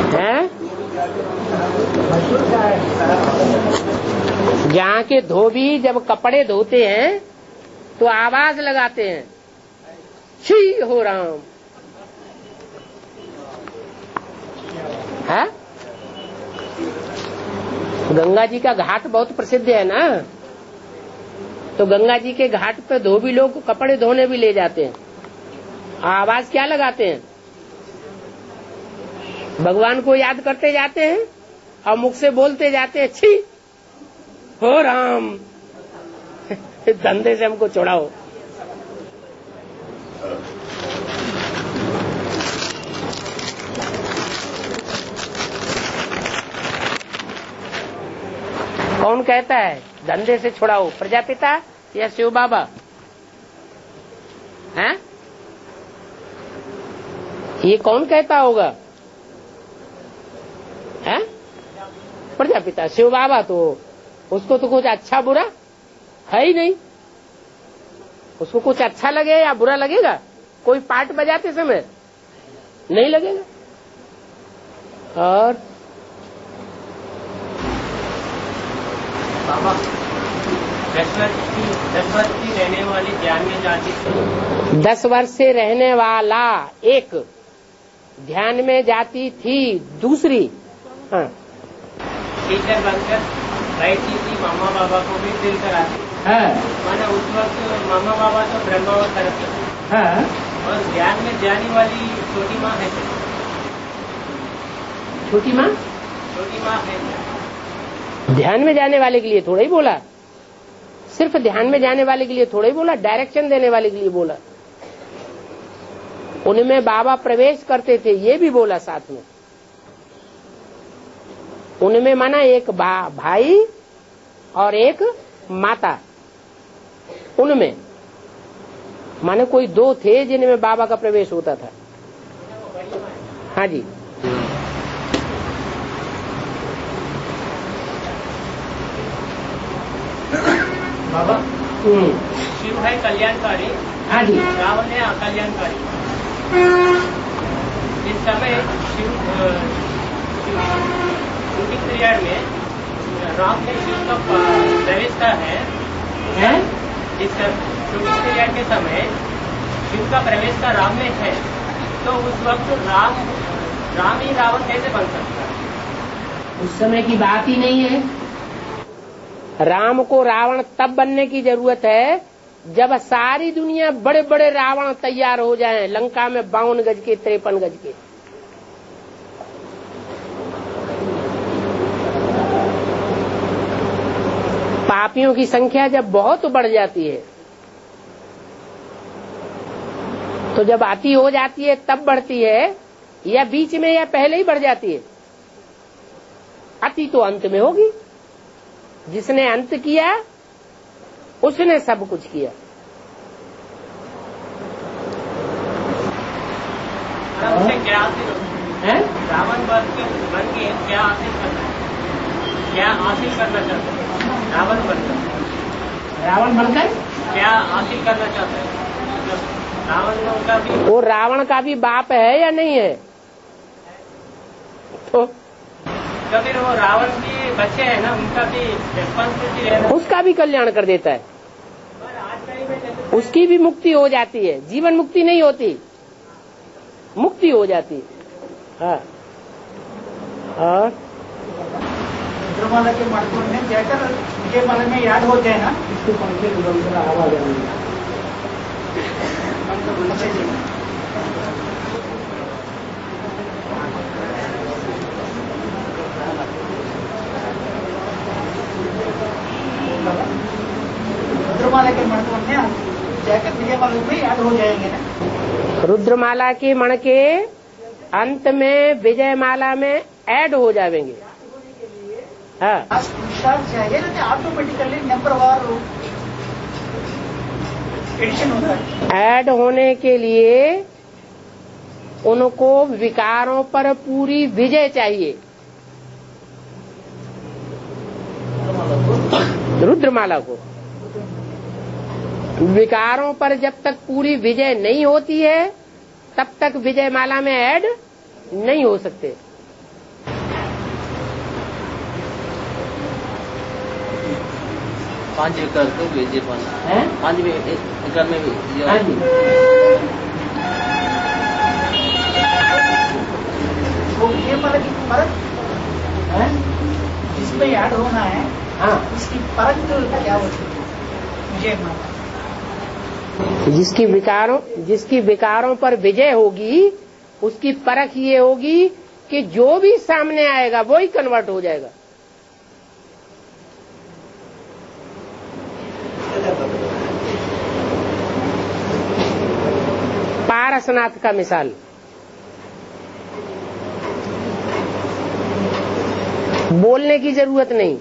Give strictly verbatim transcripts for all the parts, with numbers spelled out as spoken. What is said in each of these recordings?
हैं? जहाँ के धोबी जब कपड़े धोते हैं तो आवाज लगाते हैं, छी हो राम। है? गंगा जी का घाट बहुत प्रसिद्ध है ना, तो गंगा जी के घाट पे धोबी लोग कपड़े धोने भी ले जाते हैं। आवाज क्या लगाते हैं? भगवान को याद करते जाते हैं और मुख से बोलते जाते हैं, छी हो राम। धंधे से हमको छुड़ाओ। कौन कहता है धंधे से छुड़ाओ, प्रजापिता या शिव बाबा? हैं? ये कौन कहता होगा? हैं? प्रजापिता। शिव बाबा तो उसको तो कुछ अच्छा बुरा है ही नहीं। उसको कुछ अच्छा लगे या बुरा लगेगा? कोई पार्ट बजाते समय नहीं लगेगा। और बाबा दस वर्ष की दस वर्ष की रहने वाली ध्यान में जाती थी। दस वर्ष से रहने वाला एक ध्यान में जाती थी, दूसरी हाँ टीचर बनकर बैठती थी, मामा बाबा को भी दिल कराती। हाँ माना उस वक्त मामा बाबा तो ब्रह्मावतार थे। हाँ और ध्यान में जाने वाली छोटी माँ है। छोटी माँ छोटी माँ है। ध्यान में जाने वाले के लिए थोड़ा ही बोला, सिर्फ ध्यान में जाने वाले के लिए थोड़ा ही बोला, डायरेक्शन देने वाले के लिए बोला। उनमें बाबा प्रवेश करते थे ये भी बोला साथ में। उनमें माना एक भाई और एक माता, उनमें माने कोई दो थे जिनमें बाबा का प्रवेश होता था। हाँ जी। बाबा शिव है कल्याणकारी। हाँ जी। रावण है अकल्याणकारी। इस समय शिव शूटिंग पीरियड में राम ने शिव का प्रवेश का है, है? इस शूटिंग पीरियड के समय शिव का प्रवेश का राम में है, तो उस वक्त राम राम ही रावण कैसे बन सकता है? उस समय की बात ही नहीं है। राम को रावण तब बनने की जरूरत है जब सारी दुनिया बड़े बड़े रावण तैयार हो जाएं, लंका में बावन गज के, तिरपन गज के। पापियों की संख्या जब बहुत बढ़ जाती है, तो जब अति हो जाती है तब बढ़ती है, या बीच में या पहले ही बढ़ जाती है? अति तो अंत में होगी। जिसने अंत किया उसने सब कुछ किया। उसे क्या हासिल है? रावण बन के बन के क्या हासिल करना है? क्या हासिल करना चाहते हैं? रावण बनकर रावण बनकर क्या हासिल करना चाहते हैं? रावण का भी वो रावण का भी बाप है या नहीं है? तो तो फिर वो रावण के बच्चे हैं ना, उनका भी रिस्पॉन्सिबिलिटी है ना? उसका भी कल्याण कर देता है, उसकी भी मुक्ति हो जाती है। जीवन मुक्ति नहीं होती, मुक्ति हो जाती है। हाँ हाँ रुद्रमाला के मटकों में जाकर विजय माला में याद हो जाए ना, इसके पंखे गुदम आवाज आ रही है। रुद्रमाला के मणकों में जाकर विजय माला में याद हो जाएंगे ना। रुद्रमाला के मणके अंत में विजय माला में ऐड हो जाएंगे। हाँ चाहिए ना, ऑटोमेटिकली नंबर वार एडिशन होता है। ऐड होने के लिए उनको विकारों पर पूरी विजय चाहिए। रुद्रमाला को विकारों पर जब तक पूरी विजय नहीं होती है तब तक विजय माला में ऐड नहीं हो सकते। पांच एकड़ को भेजे पान है पांच में एकड़ में भी हाँ जी वो ये परख परख है? जिसमें याद होना है हाँ इसकी परख क्या होती है मुझे मालूम। जिसकी विकारों जिसकी विकारों पर विजय होगी उसकी परख ये होगी कि जो भी सामने आएगा वो ही कन्वर्ट हो जाएगा। पारसनाथ का मिसाल, बोलने की जरूरत नहीं,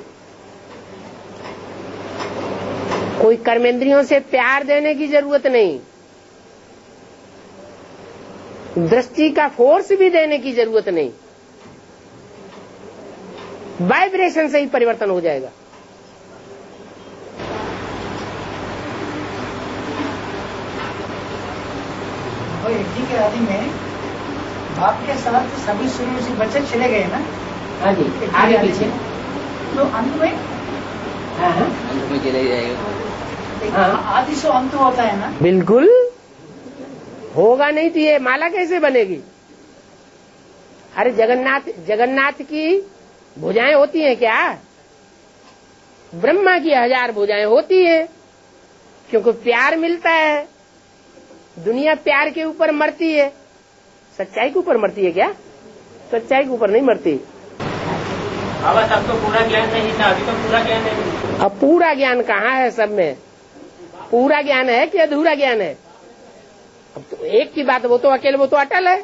कोई कर्मेंद्रियों से प्यार देने की जरूरत नहीं, दृष्टि का फोर्स भी देने की जरूरत नहीं, वाइब्रेशन से ही परिवर्तन हो जाएगा। और यज्ञ के आदि में बाप के साथ सभी शुरू से बच्चे चले गए ना। हाँ जी आगे पीछे तो अंत में हाँ हाँ अंत में चले जाएगा। हाँ। आदि से अंत होता है ना। बिल्कुल होगा, नहीं तो ये माला कैसे बनेगी। अरे जगन्नाथ जगन्नाथ की भुजाएं होती हैं क्या? ब्रह्मा की हजार भुजाएं होती हैं, क्योंकि प्यार मिलता है। दुनिया प्यार के ऊपर मरती है, सच्चाई के ऊपर मरती है क्या? सच्चाई के ऊपर नहीं मरती। बाबा तब तो पूरा ज्ञान नहीं था, अभी तो पूरा ज्ञान है। अब पूरा ज्ञान कहाँ है सब में? पूरा ज्ञान है कि अधूरा ज्ञान है? अब तो एक की बात, वो तो अकेले, वो तो अटल है।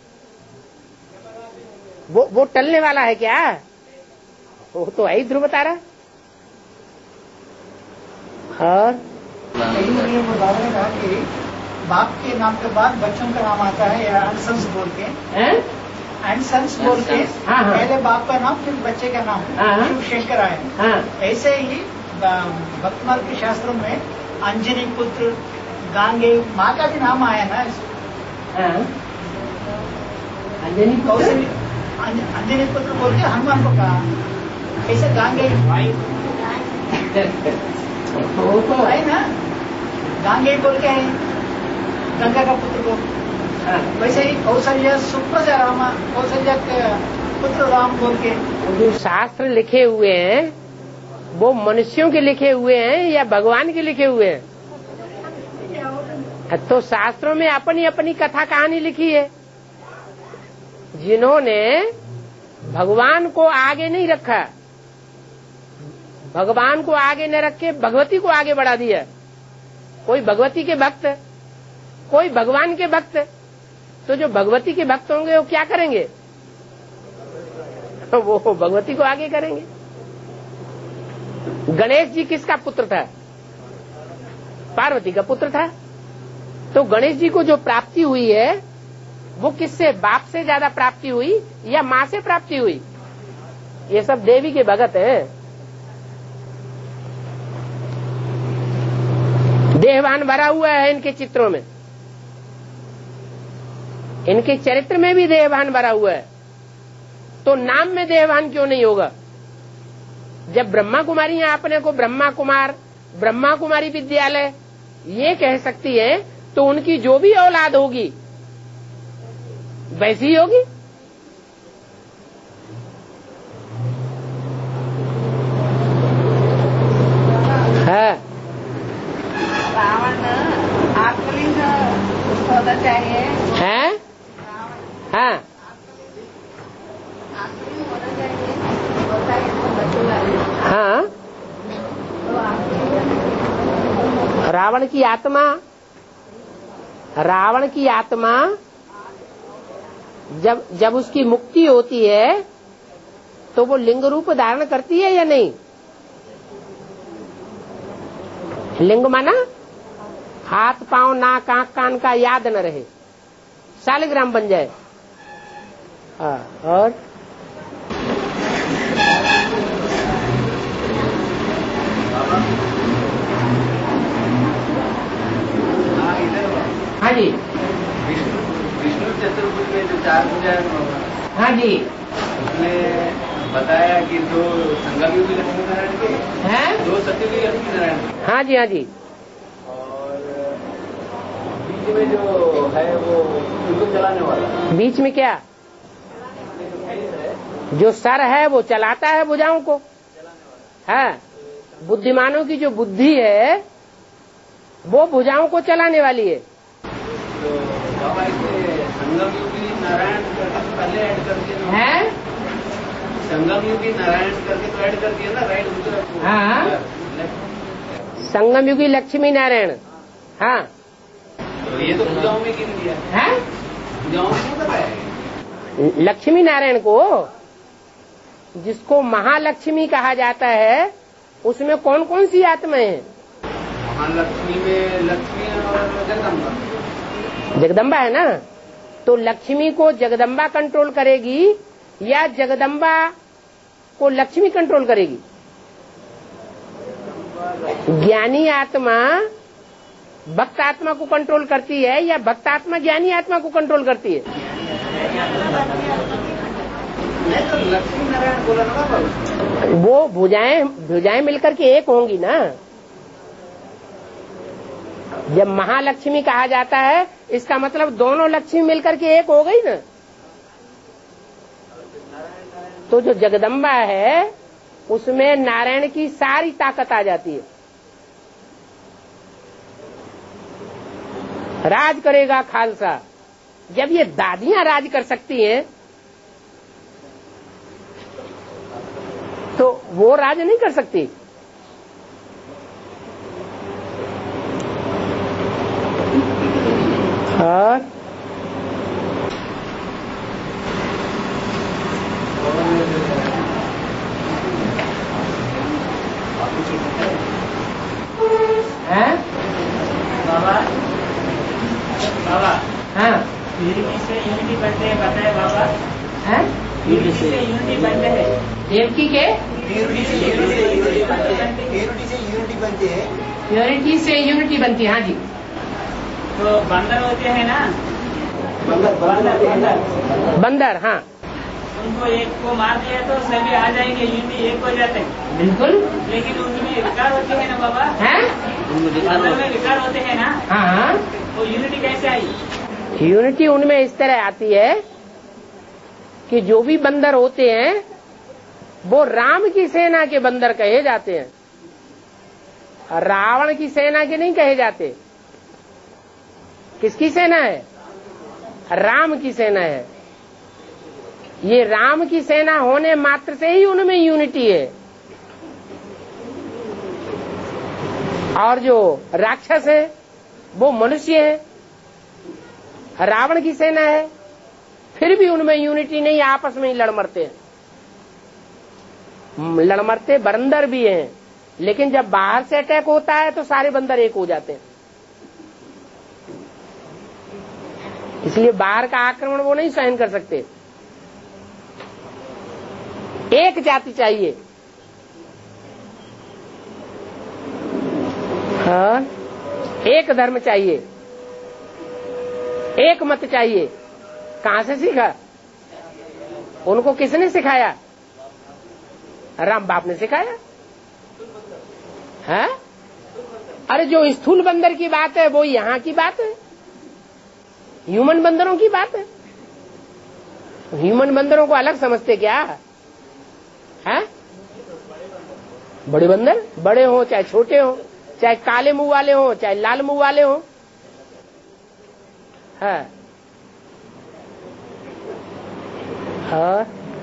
वो वो टलने वाला है क्या? वो तो है ही ध्रुव तारा। और कई बार वो बाबा ने कहा कि बाप के नाम के बाद बच्चों का नाम आता है, या एंड बोल के हैं? एंड सन्स बोल के हाँ, हाँ। पहले बाप का नाम फिर बच्चे का नाम हाँ, हाँ। शिव शंकर आए। हाँ ऐसे ही भक्त मार्ग के शास्त्रों में अंजनी पुत्र, गांगे, माँ का भी नाम आया ना। हाँ अंजनी पुत्र कौशल अंज- अंजनी पुत्र बोल के हनुमान को कहा। ऐसे गांगे भाई वो तो है ना, गांगे बोल के है गंगा का पुत्र को। हाँ। वैसे ही कौशल्य सुप्रजा रामा, कौशल्य के पुत्र राम बोल के। जो शास्त्र लिखे हुए हैं वो मनुष्यों के लिखे हुए हैं या भगवान के लिखे हुए हैं? तो शास्त्रों में अपनी अपनी कथा कहानी लिखी है। जिन्होंने भगवान को आगे नहीं रखा, भगवान को आगे न रखे भगवती को आगे बढ़ा दिया। कोई भगवती के भक्त, कोई भगवान के भक्त। तो जो भगवती के भक्त होंगे वो क्या करेंगे? वो भगवती को आगे करेंगे। गणेश जी किसका पुत्र था? पार्वती का पुत्र था। तो गणेश जी को जो प्राप्ति हुई है वो किससे? बाप से ज्यादा प्राप्ति हुई या माँ से प्राप्ति हुई? ये सब देवी के भगत हैं। देहवान भरा हुआ है इनके चित्रों में, इनके चरित्र में भी देहवान भरा हुआ है। तो नाम में देहवान क्यों नहीं होगा? जब ब्रह्मा कुमारी अपने को ब्रह्मा कुमार, ब्रह्मा कुमारी विद्यालय ये कह सकती है, तो उनकी जो भी औलाद होगी वैसी ही होगी। है रावण आत्मलिंग होना चाहिए। है हाँ आत्मलिंग होना चाहिए, होता है तो बचेगा। हाँ। रावण की आत्मा, रावण की आत्मा जब जब उसकी मुक्ति होती है तो वो लिंग रूप धारण करती है या नहीं? लिंग माना हाथ पांव नाक आंख कान का याद न रहे, शालिग्राम बन जाए। हाँ, और हाँ जी विष्णु विष्णु चतुर्भुज में जो चार पूजा है हाँ जी उसमें बताया कि दो संगम युगी लक्ष्मी नारायण के हैं? दो सत्ययुगी लक्ष्मी नारायण के हाँ जी, हाँ जी। और बीच में जो है वो उनको चलाने वाला। बीच में क्या? जो सर है वो चलाता है भुजाओं को। हाँ, बुद्धिमानों की जो बुद्धि है वो भुजाओं को चलाने वाली है। तो बाबा इसे संगम युगी नारायण करके तो पहले ऐड कर दिया हैं? संगम युगी नारायण करके तो ऐड कर दिया ना, राइट उधर। हाँ, संगम युगी लक्ष्मी नारायण। हाँ, तो ये तो पूजाओं में गिन दिया है? पूजाओं में क्यों बताया? लक्ष्मी नारायण को, जिसको महालक्ष्मी कहा जाता है, उसमें कौन कौन सी आत्माएं हैं? महालक्ष्मी में लक्ष्मी और जगदम्बा। जगदम्बा है ना, तो लक्ष्मी को जगदम्बा कंट्रोल करेगी या जगदम्बा को लक्ष्मी कंट्रोल करेगी? ज्ञानी आत्मा भक्त आत्मा को कंट्रोल करती है या भक्त आत्मा ज्ञानी आत्मा को कंट्रोल करती है? नहीं तो लक्ष्मी नारायण बोला ना बाबा। वो भुजाएं भुजाएं मिलकर के एक होंगी ना। जब महालक्ष्मी कहा जाता है इसका मतलब दोनों लक्ष्मी मिलकर के एक हो गई ना। तो जो जगदम्बा है उसमें नारायण की सारी ताकत आ जाती है। राज करेगा खालसा। जब ये दादियां राज कर सकती हैं तो वो राज नहीं कर सकती। हाँ, हैं? बाबा बाबा हाँ, यूनिटी से यूनिटी बनते हैं, बताए बाबा। हैं? यूनिटी से यूनिटी बनते हैं। देवकी के यूनिटी से यूनिटी बनते हैं। यूनिटी से यूनिटी बनती है। यूनिटी से यूनिटी बनती है। हाँ जी। तो बंदर होते हैं ना, बंदर बंदर बंदर बंदर, हाँ उनको एक को मार दिया तो सभी आ जाएंगे, यूनिटी एक हो जाते हैं। बिल्कुल। लेकिन उनमें विकार होते हैं ना बाबा, हैं? बंदर में विकार होते हैं ना, हाँ हाँ। तो यूनिटी कैसे आई? यूनिटी उनमें इस तरह आती है कि जो भी बंदर होते हैं वो राम की सेना के बंदर कहे जाते हैं। रावण की सेना के नहीं कहे जाते। किसकी सेना है? राम की सेना है। ये राम की सेना होने मात्र से ही उनमें यूनिटी है। और जो राक्षस है वो मनुष्य है, रावण की सेना है, फिर भी उनमें यूनिटी नहीं, आपस में ही लड़ मरते हैं। लड़ मरते बंदर भी हैं, लेकिन जब बाहर से अटैक होता है तो सारे बंदर एक हो जाते हैं। इसलिए बाहर का आक्रमण वो नहीं सहन कर सकते। एक जाति चाहिए। हाँ, एक धर्म चाहिए, एक मत चाहिए। कहां से सीखा? उनको किसने सिखाया? राम बाप ने सिखाया है। अरे जो स्थूल बंदर की बात है वो यहाँ की बात है, ह्यूमन बंदरों की बात है। ह्यूमन बंदरों को अलग समझते क्या है? बड़े बंदर, बड़े हो चाहे छोटे हो, चाहे काले मुंह वाले हो चाहे लाल मुंह वाले हो। हाँ हाँ।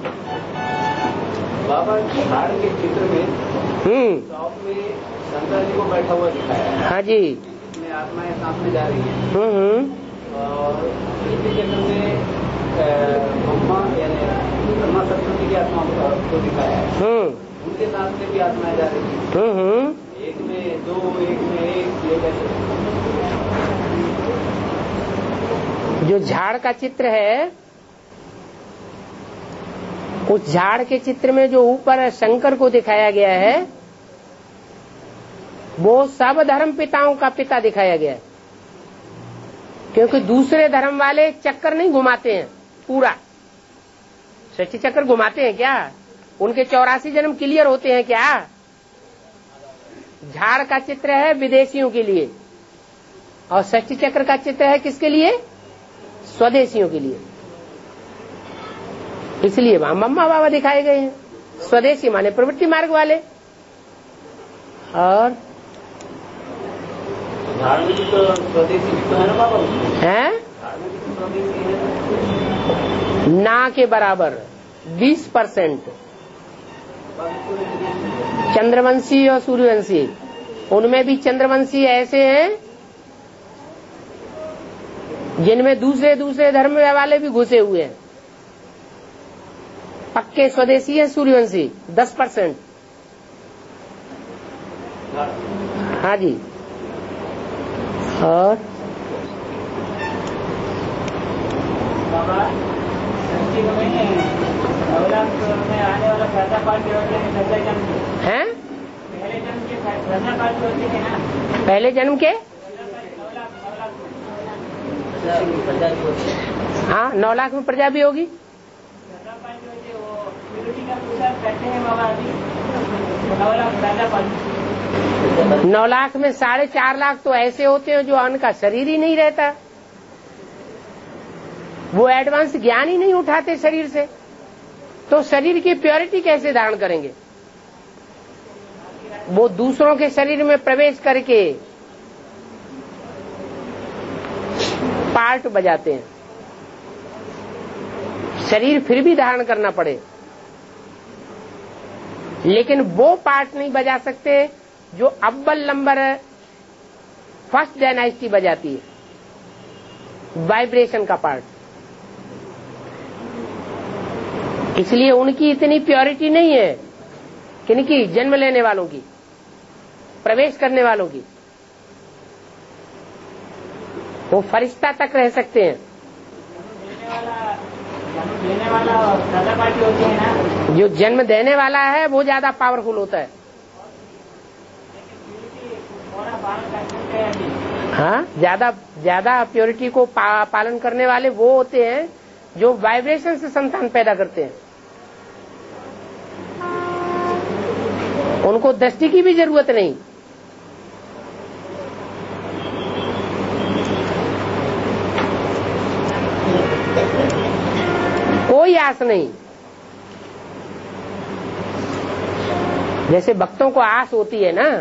बाबा झाड़ के चित्र में हम्म टॉप में शंकर जी को बैठा हुआ दिखाया है। हाँ जी। इसमें आत्माएं सामने जा रही हैं हम्म हम्म और इसी चित्र में ब्रह्मा यानी ब्रह्मा सरस्वती की आत्मा को दिखाया है। हम्म उनके साथ में भी आत्माएं जा रही हैं। हम्म हम्म। एक में दो, एक में एक, ये कैसे? जो झाड़ का चित्र है, उस झाड़ के चित्र में जो ऊपर शंकर को दिखाया गया है वो सब धर्म पिताओं का पिता दिखाया गया है। क्योंकि दूसरे धर्म वाले चक्कर नहीं घुमाते हैं, पूरा सृष्टि चक्कर घुमाते हैं क्या? उनके चौरासी जन्म क्लियर होते हैं क्या? झाड़ का चित्र है विदेशियों के लिए और षष्ठी चक्र का चित्र है किसके लिए? स्वदेशियों के लिए। इसलिए वहां मम्मा बाबा दिखाए गए हैं। स्वदेशी माने प्रवृत्ति मार्ग वाले। और धार्मिक तो स्वदेशी भी तो है ना बाबा, हैं धार्मिक तो स्वदेशी है ना के बराबर बीस परसेंट चंद्रवंशी और सूर्यवंशी। उनमें भी चंद्रवंशी ऐसे हैं जिनमें दूसरे दूसरे धर्म वाले भी घुसे हुए हैं। पक्के स्वदेशी हैं सूर्यवंशी दस परसेंट। हाँ जी। और बाबा षष्ठी को नहीं अवलाद में आने वाला श्रद्धा पाठ होते हैं पहले जन्म के, हैं पहले जन्म के श्रद्धा पाठ होते हैं ना, पहले जन्म के। हाँ नौ लाख में प्रजा भी होगी। श्रद्धा पाठ होते हैं वो विरोधी का पूजा करते हैं बाबा अभी नौ लाख श्रद्धा पाठ। नौ लाख में साढ़े चार लाख तो ऐसे होते हैं जो उनका शरीर ही नहीं रहता, वो एडवांस ज्ञान ही नहीं उठाते शरीर से, तो शरीर की प्योरिटी कैसे धारण करेंगे? वो दूसरों के शरीर में प्रवेश करके पार्ट बजाते हैं, शरीर फिर भी धारण करना पड़े, लेकिन वो पार्ट नहीं बजा सकते जो अव्वल नंबर फर्स्ट डायनास्टी बजाती है, वाइब्रेशन का पार्ट। इसलिए उनकी इतनी प्योरिटी नहीं है, किनकी? जन्म लेने वालों की, प्रवेश करने वालों की। वो फरिश्ता तक रह सकते हैं। देने वाला श्रद्धा पाठ होती है ना, जो जन्म देने वाला है वो ज्यादा पावरफुल होता है। हाँ ज्यादा ज्यादा प्योरिटी को पा, पालन करने वाले वो होते हैं जो वाइब्रेशन से संतान पैदा करते हैं। उनको दृष्टि की भी जरूरत नहीं। कोई आस नहीं। जैसे भक्तों को आस होती है ना,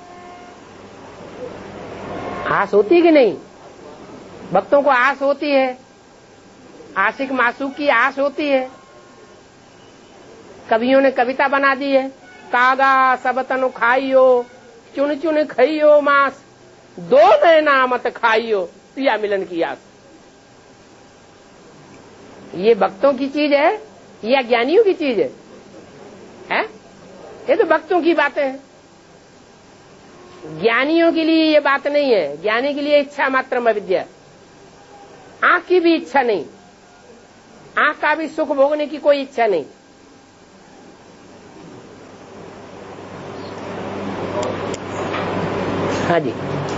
आस होती है कि नहीं? भक्तों को आस होती है, आशिक मासूक की आस होती है। कवियों ने कविता बना दी है, कागा सब तनु खाइयो चुन चुन खइयो मांस, दो नैना मत खाइयो पिया मिलन की आस। ये भक्तों की चीज है या ज्ञानियों की चीज है? हैं? ये तो भक्तों की बातें हैं। ज्ञानियों के लिए ये बात नहीं है। ज्ञानी के लिए इच्छा मात्र अविद्या, आंख की भी इच्छा नहीं, आंख का भी सुख भोगने की कोई इच्छा नहीं। हाँ जी।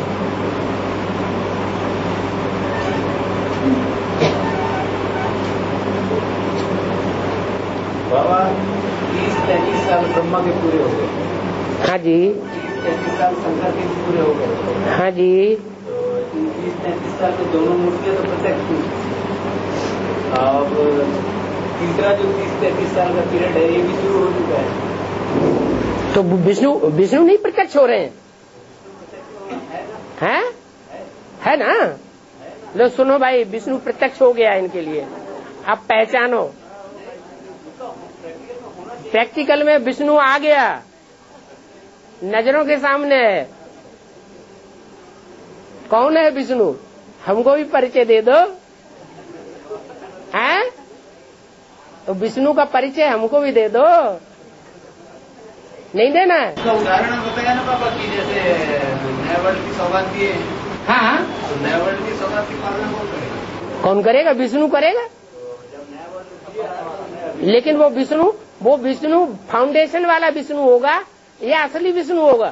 बाबा तीस तैतीस साल ब्रह्मा के पूरे हो गए। हाँ जी। तैतीस साल शंकर के भी पूरे हो गए। हाँ जी। तो तीस तैतीस साल में दोनों मूर्तियां तो प्रत्यक्ष हुई। अब तीसरा जो तीस तैतीस साल का पीरियड है ये भी शुरू हो चुका है। तो विष्णु विष्णु नहीं प्रत्यक्ष हो रहे हैं? हैं? है ना? लो सुनो भाई, विष्णु प्रत्यक्ष हो गया इनके लिए। अब पहचानो, प्रैक्टिकल में विष्णु आ गया, नजरों के सामने है। कौन है विष्णु? हमको भी परिचय दे दो। हैं? तो विष्णु का परिचय हमको भी दे दो। नहीं देना है? उसका उदाहरण बताया ना पापा कि जैसे नए वर्ल्ड की सौगात दिए। हाँ। तो नए वर्ल्ड की सौगात की पालना कौन करेगा? कौन करेगा? विष्णु करेगा। लेकिन वो विष्णु वो विष्णु फाउंडेशन वाला विष्णु होगा या असली विष्णु होगा?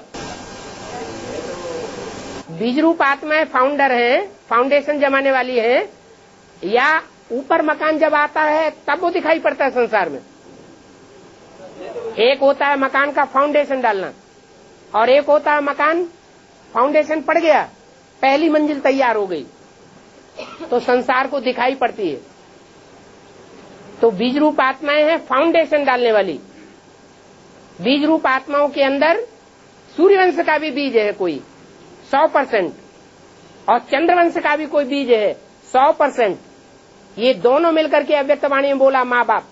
बीज रूप आत्माएं फाउंडर है, फाउंडेशन जमाने वाली है, या ऊपर मकान जब आता है तब वो दिखाई पड़ता है संसार में? एक होता है मकान का फाउंडेशन डालना, और एक होता है मकान फाउंडेशन पड़ गया, पहली मंजिल तैयार हो गई तो संसार को दिखाई पड़ती है। तो बीज रूप आत्माएं हैं फाउंडेशन डालने वाली। बीज रूप आत्माओं के अंदर सूर्यवंश का भी बीज है कोई सौ परसेंट, और चंद्रवंश का भी कोई बीज है सौ परसेंट। ये दोनों मिलकर के अव्यक्त वाणी में बोला माँ बाप।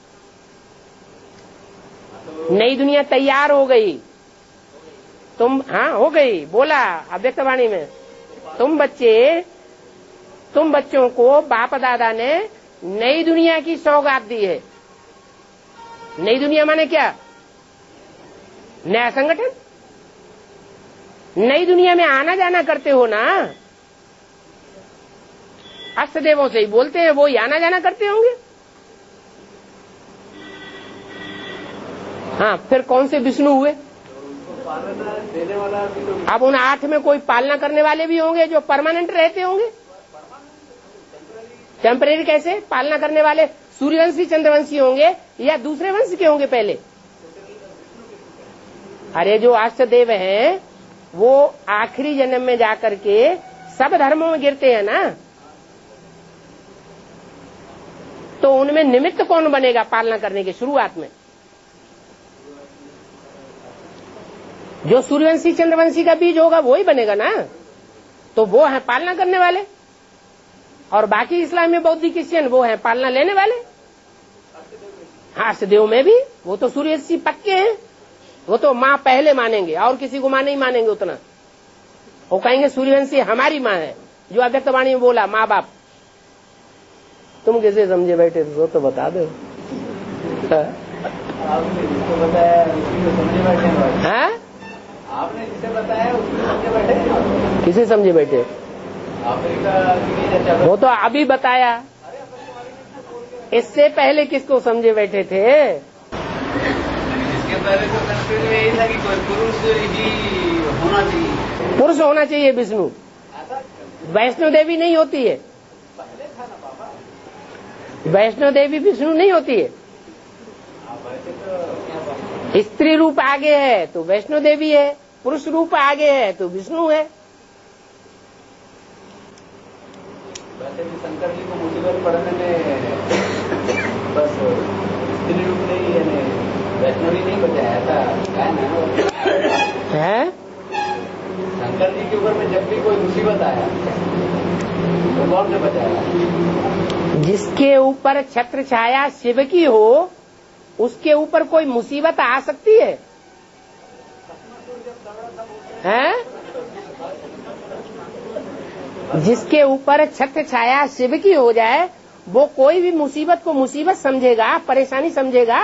नई दुनिया तैयार हो गई, तुम हाँ हो गई, बोला अव्यक्त वाणी में, तुम बच्चे तुम बच्चों को बाप दादा ने नई दुनिया की सौगात दी है। नई दुनिया माने क्या? नया संगठन। नई दुनिया में आना जाना करते हो ना, अष्टदेवों से ही बोलते हैं, वो ही आना जाना करते होंगे। हाँ, फिर कौन से विष्णु हुए? देने वाला भी तो अब उन आठ में कोई पालना करने वाले भी होंगे जो परमानेंट रहते होंगे। टेम्परेरी कैसे? पालना करने वाले सूर्यवंशी चंद्रवंशी होंगे या दूसरे वंश के होंगे पहले? अरे जो अष्टदेव हैं वो आखिरी जन्म में जाकर के सब धर्मों में गिरते हैं ना, तो उनमें निमित्त कौन बनेगा पालना करने के शुरुआत में? जो सूर्यवंशी चंद्रवंशी का बीज होगा वो ही बनेगा ना, तो वो है पालना करने वाले। और बाकी इस्लामी बौद्ध क्रिश्चियन वो है पालना लेने वाले। हाँ, अष्टदेव में भी वो तो सूर्यवंशी पक्के हैं, वो तो माँ पहले मानेंगे और किसी को माँ नहीं मानेंगे उतना। वो कहेंगे सूर्यवंशी हमारी माँ है, जो अव्यक्त वाणी में बोला माँ बाप। तुम कैसे समझे बैठे तो, तो बता दो। आपने जिसको बताया उसी को समझे बैठे हैं। हाँ, आपने जिसे बताया उसको समझे बैठे हैं। किसे समझे बैठे? अमेरिका की अच्छा वो तो अभी बताया, इससे पहले किसको समझे बैठे थे? इसके पहले तो कंफ्यूजन में यही था कि कोई पुरुष ही होना चाहिए। पुरुष होना चाहिए विष्णु, वैष्णो देवी नहीं होती है। पहले था ना पापा, वैष्णो देवी विष्णु नहीं होती है। वैसे तो स्त्री रूप आगे है तो वैष्णो देवी है, पुरुष रूप आगे है तो विष्णु है। वैसे भी शंकर जी को मुसीबत पड़ने में बस स्त्री रूप नहीं यानी वैष्णवी नहीं बचाया था, है ना? है शंकर जी के ऊपर में जब भी कोई मुसीबत आया तो कौन से बचाया? जिसके ऊपर छत्र छाया शिव की हो उसके ऊपर कोई मुसीबत आ सकती है? हैं? जिसके ऊपर छत्र छाया शिव की हो जाए वो कोई भी मुसीबत को मुसीबत समझेगा, परेशानी समझेगा?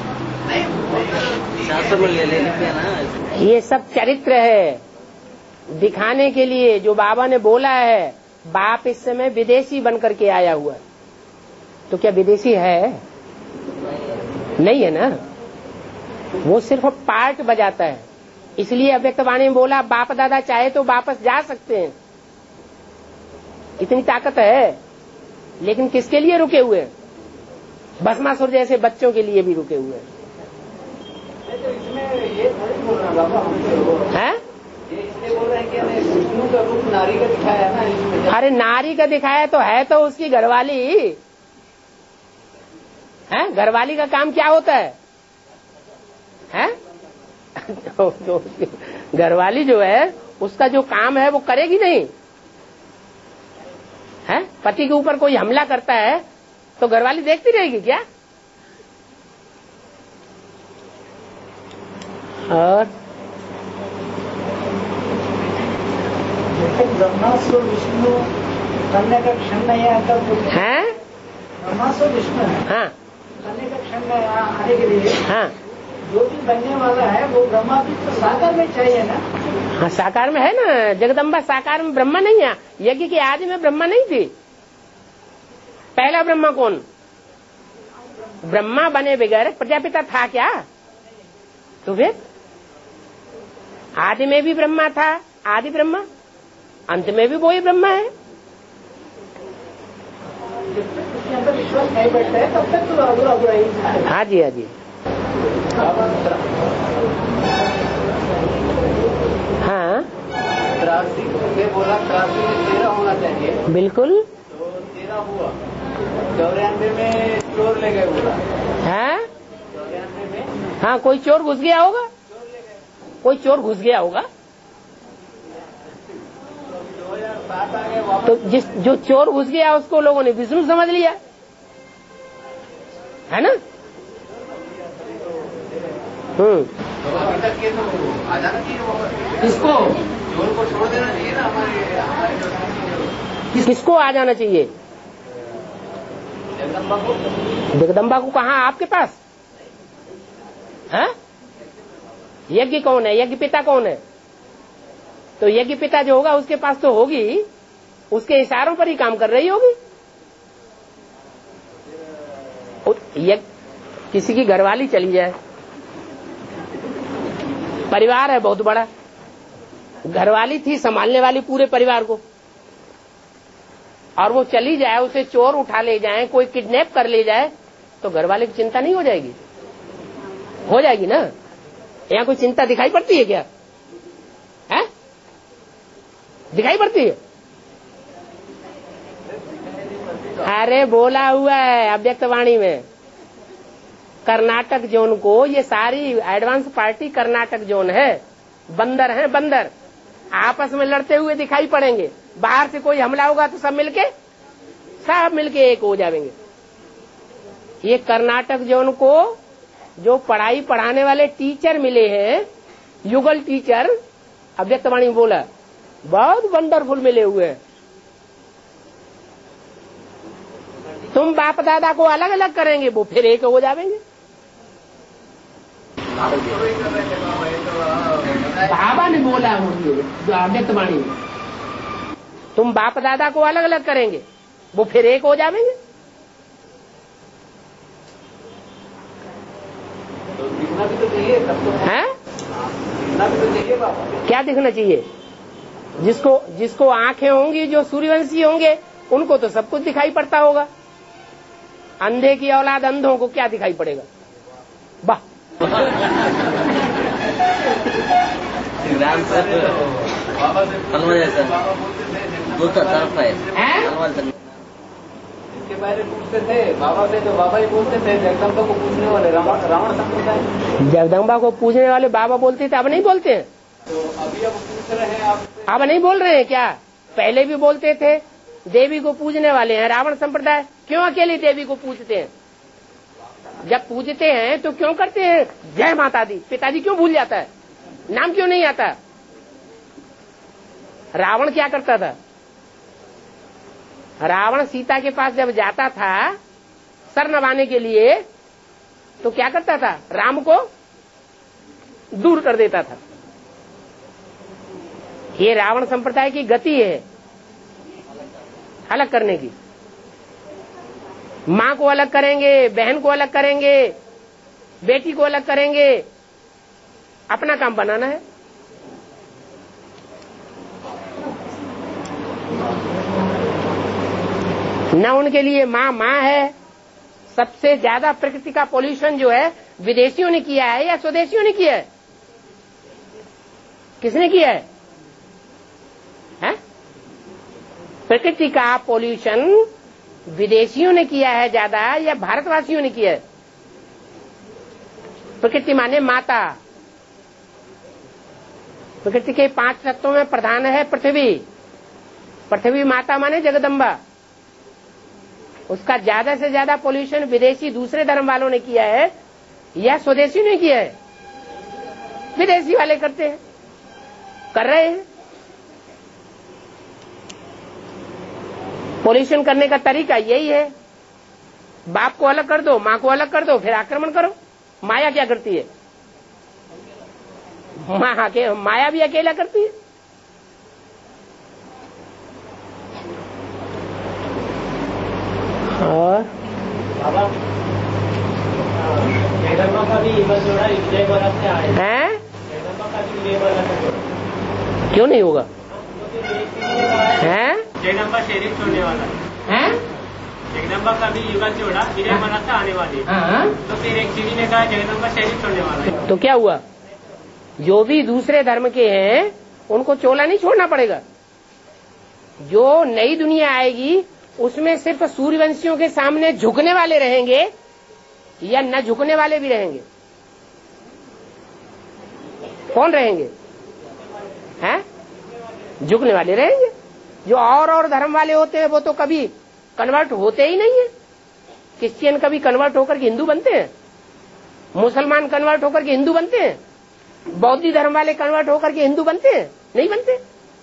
शास्त्र में ले लेने के ना, ये सब चरित्र है दिखाने के लिए जो बाबा ने बोला है। बाप इस समय विदेशी बनकर के आया हुआ है, तो क्या विदेशी है? नहीं है ना, वो सिर्फ पार्ट बजाता है। इसलिए अव्यक्त वाणी में बोला बाप दादा चाहे तो वापस जा सकते हैं, इतनी ताकत है। लेकिन किसके लिए रुके हुए हैं? भस्मासुर जैसे बच्चों के लिए भी रुके हुए हैं। तो इसमें ये थोड़ी बोल रहा बाबा हमसे हैं? ये इसलिए बोल रहे हैं कि हमें विष्णु का रूप नारी का दिखाया है ना इसमें। अरे नारी का दिखाया तो है तो उसकी घरवाली है। घरवाली का काम क्या होता है? हैं? तो घरवाली जो है उसका जो काम है वो करेगी नहीं है? पति के ऊपर कोई हमला करता है तो घरवाली देखती रहेगी क्या? और ब्रह्मासुर विष्णु बनने का क्षण नहीं आता हैं? ब्रह्मासुर विष्णु है हाँ बनने का क्षण आने के लिए हाँ जो भी बनने वाला है वो ब्रह्मा भी तो साकार में चाहिए ना। हाँ, साकार में है ना। जगदम्बा साकार में ब्रह्मा नहीं है। यज्ञ की आदि में ब्रह्मा नहीं थी। पहला ब्रह्मा कौन? ब्रह्मा बने बगैर प्रजापिता था क्या? तो फिर आदि में भी ब्रह्मा था, आदि ब्रह्मा, अंत में भी वही ब्रह्मा है। जब तक उसके अंदर विश्वास नहीं बैठता है तब तक तो अधूरा अधूरा ही था। हाँ जी, हाँ जी। हाँ त्रासी ने बोला त्रासी में तेरह होना चाहिए, बिल्कुल। तो तेरह हुआ। चौरानवे में चोर ले गए बोला है। चौरानवे में हाँ, कोई चोर घुस गया होगा, कोई चोर घुस गया होगा। दो हजार सात आ गए वापस। तो जिस जो चोर घुस गया उसको लोगों ने विष्णु समझ लिया, है ना। हम्म अभी तक ये तो आ जाना चाहिए, किसको चोर को छोड़ देना चाहिए ना। हमारे हमारे जो किसको आ जाना चाहिए? जगदम्बा को। जगदम्बा को कहाँ? आपके पास है? यज्ञ कौन है? यज्ञ पिता कौन है? तो यज्ञ पिता जो होगा उसके पास तो होगी, उसके इशारों पर ही काम कर रही होगी। यज्ञ किसी की घरवाली चली जाए, परिवार है बहुत बड़ा, घरवाली थी संभालने वाली पूरे परिवार को, और वो चली जाए, उसे चोर उठा ले जाए, कोई किडनैप कर ले जाए, तो घरवाले की चिंता नहीं हो जाएगी? हो जाएगी ना। यहाँ कोई चिंता दिखाई पड़ती है क्या? है? दिखाई पड़ती है? अरे बोला हुआ है अव्यक्त वाणी में, कर्नाटक जोन को, ये सारी एडवांस पार्टी कर्नाटक जोन है, बंदर हैं बंदर, आपस में लड़ते हुए दिखाई पड़ेंगे। बाहर से कोई हमला होगा तो सब मिलके सब मिलके एक हो जाएंगे। ये कर्नाटक जोन को जो पढ़ाई पढ़ाने वाले टीचर मिले हैं, युगल टीचर, अव्यक्त वाणी में बोला, बहुत वंडरफुल मिले हुए हैं। तुम बाप दादा को अलग अलग करेंगे, वो फिर एक हो जाएंगे। बाबा ने बोला अव्यक्त वाणी में, तुम बाप दादा को अलग अलग करेंगे, वो फिर एक हो जाएंगे। तो दिखना भी तो चाहिए तब तो है? दिखना भी तो चाहिए बाबा। क्या दिखना चाहिए? जिसको जिसको आंखें होंगी, जो सूर्यवंशी होंगे, उनको तो सब कुछ दिखाई पड़ता होगा। अंधे की औलाद अंधों को क्या दिखाई पड़ेगा? वाह। राम सर बाबा से हनुमान जैसा बाबा बोलते थे दो तरफ है हैं? हनुमान सर इसके पहले पूछते थे बाबा से, तो बाबा ही बोलते थे। जगदम्बा को पूछने वाले रावण रावण संप्रदाय, जगदम्बा को पूछने वाले बाबा बोलते थे, अब नहीं बोलते हैं। तो अभी अब पूछ रहे हैं आप। अब नहीं बोल रहे हैं क्या? पहले भी बोलते थे। देवी को पूजने वाले हैं रावण संप्रदाय, क्यों अकेली देवी को पूजते हैं? जब पूजते हैं तो क्यों करते हैं जय माता दी? पिताजी क्यों भूल जाता है? नाम क्यों नहीं आता? रावण क्या करता था? रावण सीता के पास जब जाता था सर नवाने के लिए, तो क्या करता था? राम को दूर कर देता था। ये रावण संप्रदाय की गति है, अलग करने की। माँ को अलग करेंगे, बहन को अलग करेंगे, बेटी को अलग करेंगे, अपना काम बनाना है। न उनके लिए माँ माँ है। सबसे ज्यादा प्रकृति का पोल्यूशन जो है विदेशियों ने किया है या स्वदेशियों ने किया है? किसने किया है? है? प्रकृति का पोल्यूशन विदेशियों ने किया है ज्यादा या भारतवासियों ने किया है? प्रकृति माने माता। प्रकृति के पांच तत्वों में प्रधान है पृथ्वी। पृथ्वी माता माने जगदम्बा। उसका ज्यादा से ज्यादा पोल्यूशन विदेशी दूसरे धर्म वालों ने किया है या स्वदेशी ने किया है? विदेशी वाले करते हैं, कर रहे हैं। पोल्यूशन करने का तरीका यही है, बाप को अलग कर दो, माँ को अलग कर दो, फिर आक्रमण करो। माया क्या करती है? माँ के माया भी अकेला करती है। और बाबा जगदम्बा का भी बस जोड़ा विजय वाला से आया है? जगदम्बा का भी विजय वाला से जोड़ा। क्यों नहीं होगा? है है? जगदम्बा शरीर छोड़ने वाला है? जगदम्बा का भी युगल जोड़ा विजय मना था आने वाली। हाँ। तो फिर एक शिवी ने कहा जगदम्बा शरीर छोड़ने वाला है। तो क्या हुआ, जो भी दूसरे धर्म के हैं उनको चोला नहीं छोड़ना पड़ेगा। जो नई दुनिया आएगी उसमें सिर्फ सूर्यवंशियों के सामने झुकने वाले रहेंगे या न झुकने वाले भी रहेंगे? कौन रहेंगे? हैं? झुकने वाले रहेंगे। जो और और धर्म वाले होते हैं वो तो कभी कन्वर्ट होते ही नहीं है। क्रिश्चियन कभी कन्वर्ट होकर के हिंदू बनते हैं? मुसलमान कन्वर्ट होकर के हिंदू बनते हैं? बौद्ध धर्म वाले कन्वर्ट होकर के हिंदू बनते हैं? नहीं बनते।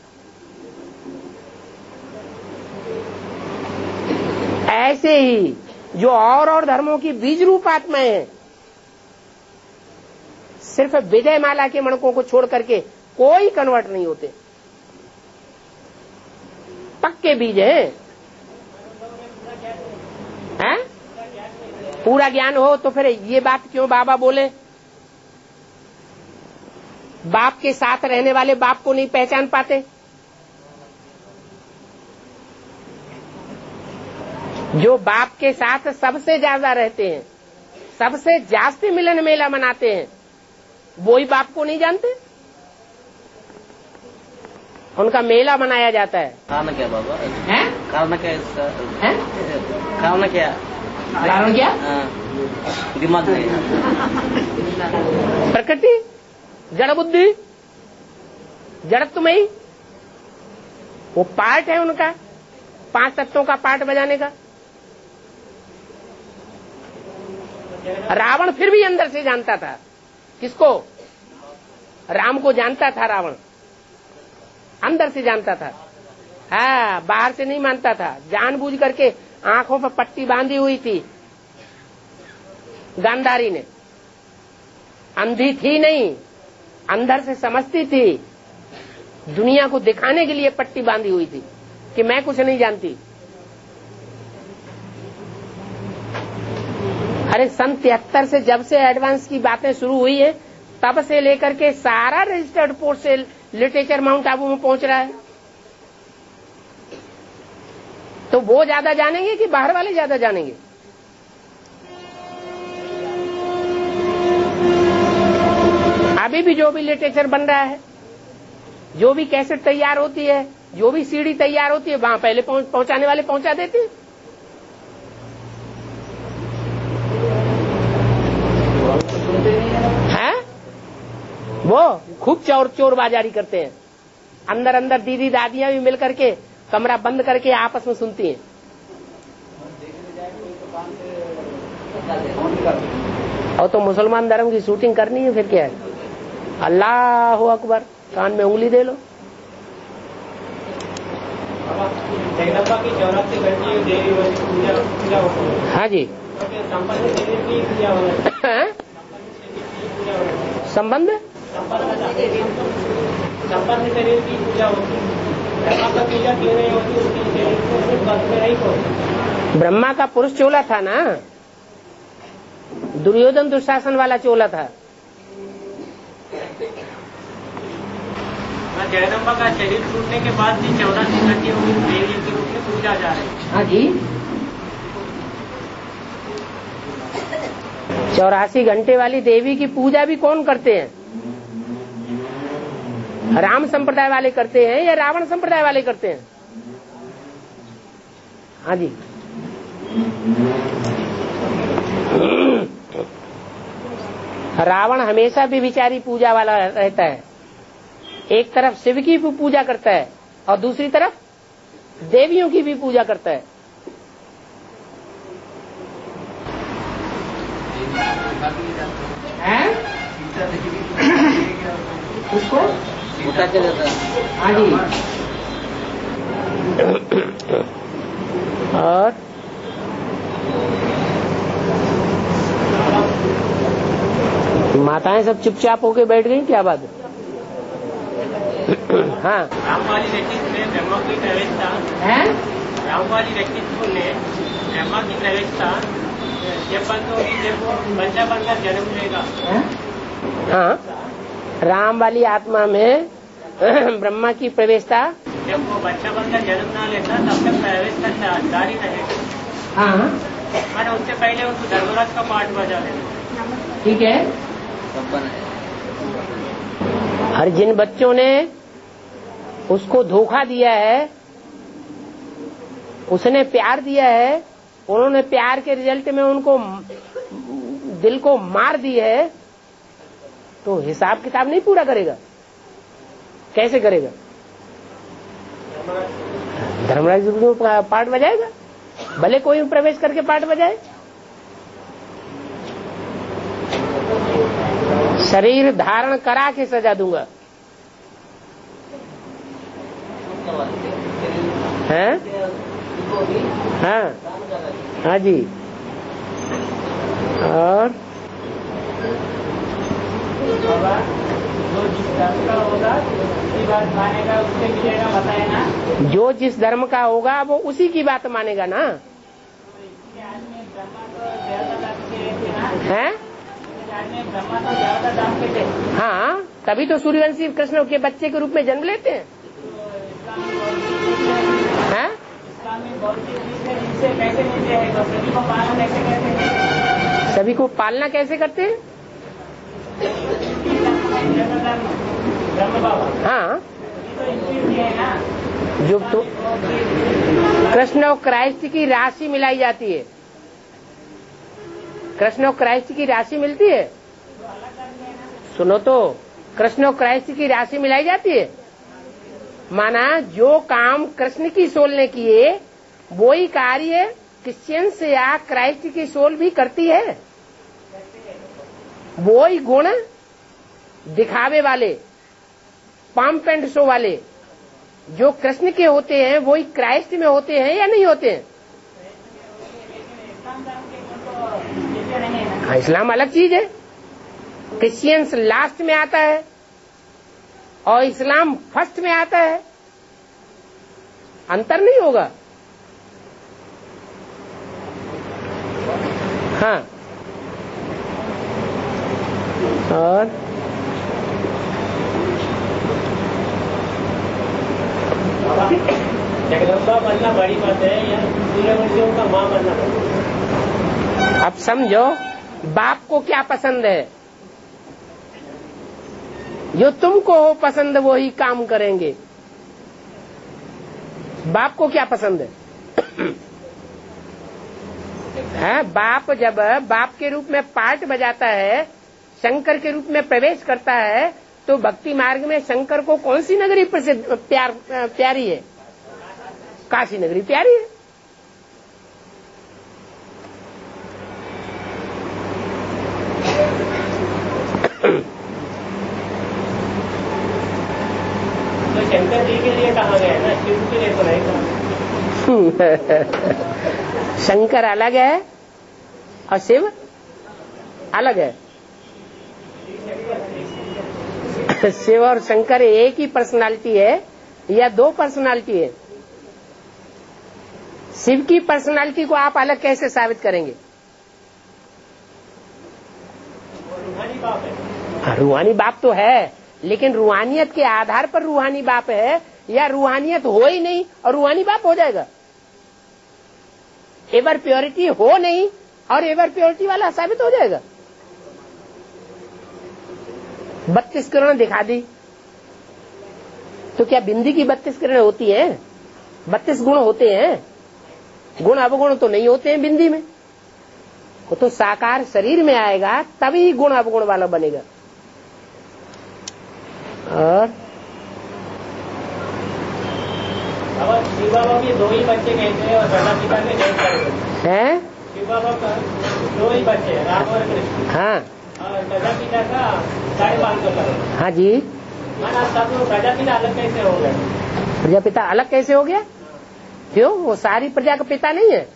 ऐसे ही जो और और धर्मों की बीज रूप आत्माएं हैं, सिर्फ विजय माला के मणकों को छोड़ करके कोई कन्वर्ट नहीं होते, पक्के बीज हैं। हैं? पूरा ज्ञान हो तो फिर ये बात क्यों बाबा बोले? बाप के साथ रहने वाले बाप को नहीं पहचान पाते। जो बाप के साथ सबसे ज्यादा रहते हैं, सबसे जास्ती मिलन मेला मनाते हैं, वो ही बाप को नहीं जानते। उनका मेला मनाया जाता है। कारण क्या बाबा हैं? कारण क्या इसका हैं? कारण क्या कारण क्या? हाँ, दिमाग नहीं। प्रकृति, जड़ बुद्धि, जड़त्व में ही वो पार्ट है उनका, पांच तत्वों का पार्ट बजाने का। रावण फिर भी अंदर से जानता था। किसको? राम को जानता था। रावण अंदर से जानता था। हाँ, बाहर से नहीं मानता था। जानबूझ करके आंखों पर पट्टी बांधी हुई थी गांधारी ने। अंधी थी नहीं, अंदर से समझती थी। दुनिया को दिखाने के लिए पट्टी बांधी हुई थी कि मैं कुछ नहीं जानती। अरे सन तिहत्तर से जब से एडवांस की बातें शुरू हुई है, तब से लेकर के सारा रजिस्टर्ड पोस्ट से लिटरेचर माउंट आबू में पहुंच रहा है। तो वो ज्यादा जानेंगे कि बाहर वाले ज्यादा जानेंगे? अभी भी जो भी लिटरेचर बन रहा है, जो भी कैसेट तैयार होती है, जो भी सीडी तैयार होती है, वहां पहले पहुंचाने वाले पहुंचा देते हैं। है? वो खूब चोर चोर बाजारी करते हैं। अंदर अंदर दीदी दादियां भी मिलकर के कमरा बंद करके आपस में सुनती हैं। और तो मुसलमान धर्म की शूटिंग करनी है, फिर क्या है? अल्लाह अकबर, कान में उंगली दे लो। जगदम्बा की चौरासी घंटी देवी पूजा पूजा होती है। हाँ जी। संपन्न शरीर की पूजा होती है। संबंध संपन्न शरीर की पूजा होती है। ब्रह्मा का पूजा क्यों नहीं होती? उसकी शरीर को सिर्फ बस में नहीं होती। ब्रह्मा का पुरुष चोला था ना, दुर्योधन दुशासन वाला चोला था। जगदम्बा का शरीर टूटने के बाद भी चौरासी घंटी देवी के रूप में पूजा जा रही है। हाँ जी। चौरासी घंटे वाली देवी की पूजा भी कौन करते हैं? राम संप्रदाय वाले करते हैं या रावण संप्रदाय वाले करते हैं? हाँ जी। रावण हमेशा भी विचारी पूजा वाला रहता है। एक तरफ शिव की भी पूजा करता है और दूसरी तरफ देवियों की भी पूजा करता है। हैं? उसको उठा के देता। हाँ जी। और माताएं सब चुपचाप होके बैठ गई, क्या बात है? हाँ। राम वाली व्यक्तित्व में ब्रह्मा की प्रवेशता हैं? राम वाली व्यक्तित्व में ब्रह्मा की प्रवेशता जब बंद होगी, जब वो बच्चा बनकर जन्म लेगा। हाँ, राम वाली आत्मा में ब्रह्मा की प्रवेशता जब वो बच्चा बनकर जन्म ना लेता तब तक प्रवेशता जारी रहेगा। हाँ मैंने उससे पहले उनको धर्मराज का पाठ बजा लेना। ठीक है। और जिन बच्चों ने उसको धोखा दिया है, उसने प्यार दिया है, उन्होंने प्यार के रिजल्ट में उनको दिल को मार दी है, तो हिसाब किताब नहीं पूरा करेगा। कैसे करेगा? धर्मराज जी पाठ बजाएगा, भले कोई प्रवेश करके पाठ बजाए। शरीर धारण करा के सजा दूंगा। हैं? हाँ हाँ जी। और जो जिस धर्म का होगा उसी बात मानेगा, उससे मिलेगा, बताए ना। जो जिस धर्म का होगा वो उसी की बात मानेगा ना। हैं? ब्रह्मा तो ज्यादा दाम के थे। हाँ, तभी तो सूर्यवंशी कृष्ण के बच्चे के रूप में जन्म लेते हैं। हैं? इनसे कैसे मिलते हैं? तो सभी को पालना कैसे करते हैं? सभी को पालना कैसे करते हैं? ब्रह्म बाबा। हाँ, तो इनकी है ना। जो तो कृष्ण और क्राइस्ट की राशि मिलाई जाती है। कृष्ण और क्राइस्ट की राशि मिलती है। सुनो तो, कृष्ण और क्राइस्ट की राशि मिलाई जाती है। माना जो काम कृष्ण की सोल ने किए वो ही कार्य क्रिश्चियंस या क्राइस्ट की सोल भी करती है। वो ही गुण दिखावे वाले, पंप एंड शो वाले जो कृष्ण के होते हैं वो ही क्राइस्ट में होते हैं या नहीं होते हैं? हाँ, इस्लाम अलग चीज है। क्रिश्चियंस लास्ट में आता है और इस्लाम फर्स्ट में आता है। अंतर नहीं होगा। हाँ, और जगदम्बा बनना बड़ी बात है या सूर्यवंशियों का माँ बनना बड़ी बात है? अब समझो, बाप को क्या पसंद है, जो तुमको हो पसंद वो ही काम करेंगे। बाप को क्या पसंद है? है बाप जब बाप के रूप में पार्ट बजाता है, शंकर के रूप में प्रवेश करता है, तो भक्ति मार्ग में शंकर को कौन सी नगरी प्रसिद्ध प्यार प्यारी है? काशी नगरी प्यारी है। तो शंकर जी के लिए कहा गया है ना, शिव के लिए तो नहीं कहा। शंकर अलग है और शिव अलग है। शिव और शंकर एक ही पर्सनालिटी है या दो पर्सनालिटी है? शिव की पर्सनालिटी को आप अलग कैसे साबित करेंगे? रूहानी बाप है। हाँ, रूहानी बाप तो है, लेकिन रूहानियत के आधार पर रूहानी बाप है या रूहानियत हो ही नहीं और रूहानी बाप हो जाएगा? एवर प्योरिटी हो नहीं और एवर प्योरिटी वाला साबित हो जाएगा। बत्तीस किरण दिखा दी तो क्या बिंदी की बत्तीस किरण होती हैं? बत्तीस गुण होते हैं, गुण अवगुण तो नहीं होते हैं बिंदी में। वो तो साकार शरीर में आएगा तभी गुण अवगुण वाला बनेगा। और अब शिव बाबा के दो ही बच्चे कहते हैं और प्रजा पिता के ढेर सारे बच्चे हैं। शिव बाबा का दो ही बच्चे हैं, राम और कृष्ण, हाँ और प्रजा पिता का साढ़े पाँच सौ करोड़। हाँ जी। माना सब प्रजा पिता अलग कैसे हो गए? प्रजापिता अलग कैसे हो गया? क्यों? वो सारी प्रजा का पिता नहीं है।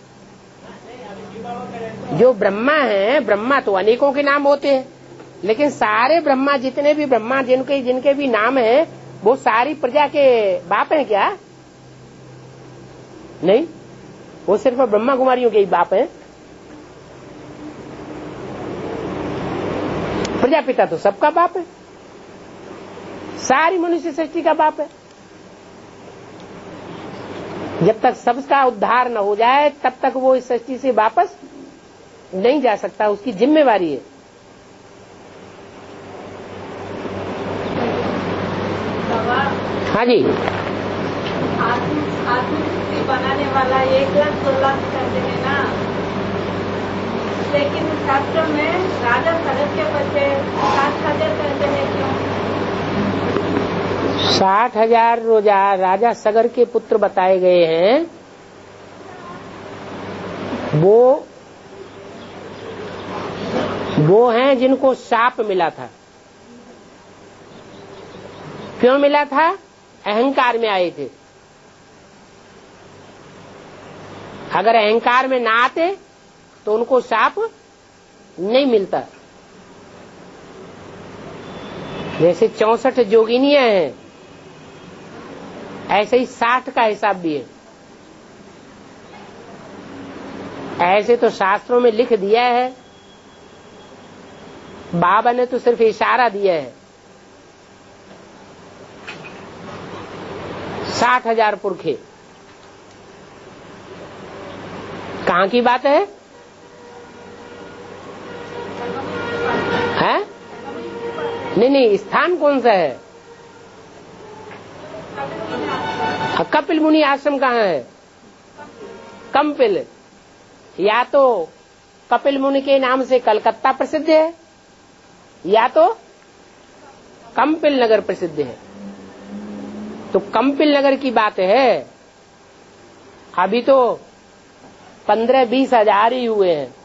जो ब्रह्मा है, ब्रह्मा तो अनेकों के नाम होते हैं, लेकिन सारे ब्रह्मा, जितने भी ब्रह्मा जिनके जिनके भी नाम है, वो सारी प्रजा के बाप हैं क्या? नहीं, वो सिर्फ ब्रह्मा कुमारियों के ही बाप हैं। प्रजापिता तो सबका बाप है, सारी मनुष्य सृष्टि का बाप है। जब तक सबका उद्धार न हो जाए तब तक वो इस सृष्टि से वापस नहीं जा सकता, उसकी जिम्मेवारी है। हाँ जी, आत्ममुक्ति बनाने वाला एक लाख सोलह करते हैं ना, लेकिन शास्त्रों में राजा सगत के बच्चे सात हजार करते हैं, क्यों? साठ हजार रोजा राजा सगर के पुत्र बताए गए हैं। वो वो हैं जिनको शाप मिला था। क्यों मिला था? अहंकार में आए थे। अगर अहंकार में ना आते तो उनको शाप नहीं मिलता। जैसे चौसठ जोगिनियां हैं, ऐसे ही साठ का हिसाब भी है। ऐसे तो शास्त्रों में लिख दिया है, बाबा ने तो सिर्फ इशारा दिया है। साठ हजार पुरखे, कहाँ की बात है? है? नहीं नहीं, स्थान कौन सा है? कपिल मुनि आश्रम कहाँ है? कंपिल। या तो कपिल मुनि के नाम से कलकत्ता प्रसिद्ध है, या तो कंपिल नगर प्रसिद्ध है। तो कंपिल नगर की बात है। अभी तो पंद्रह बीस हजार ही हुए हैं।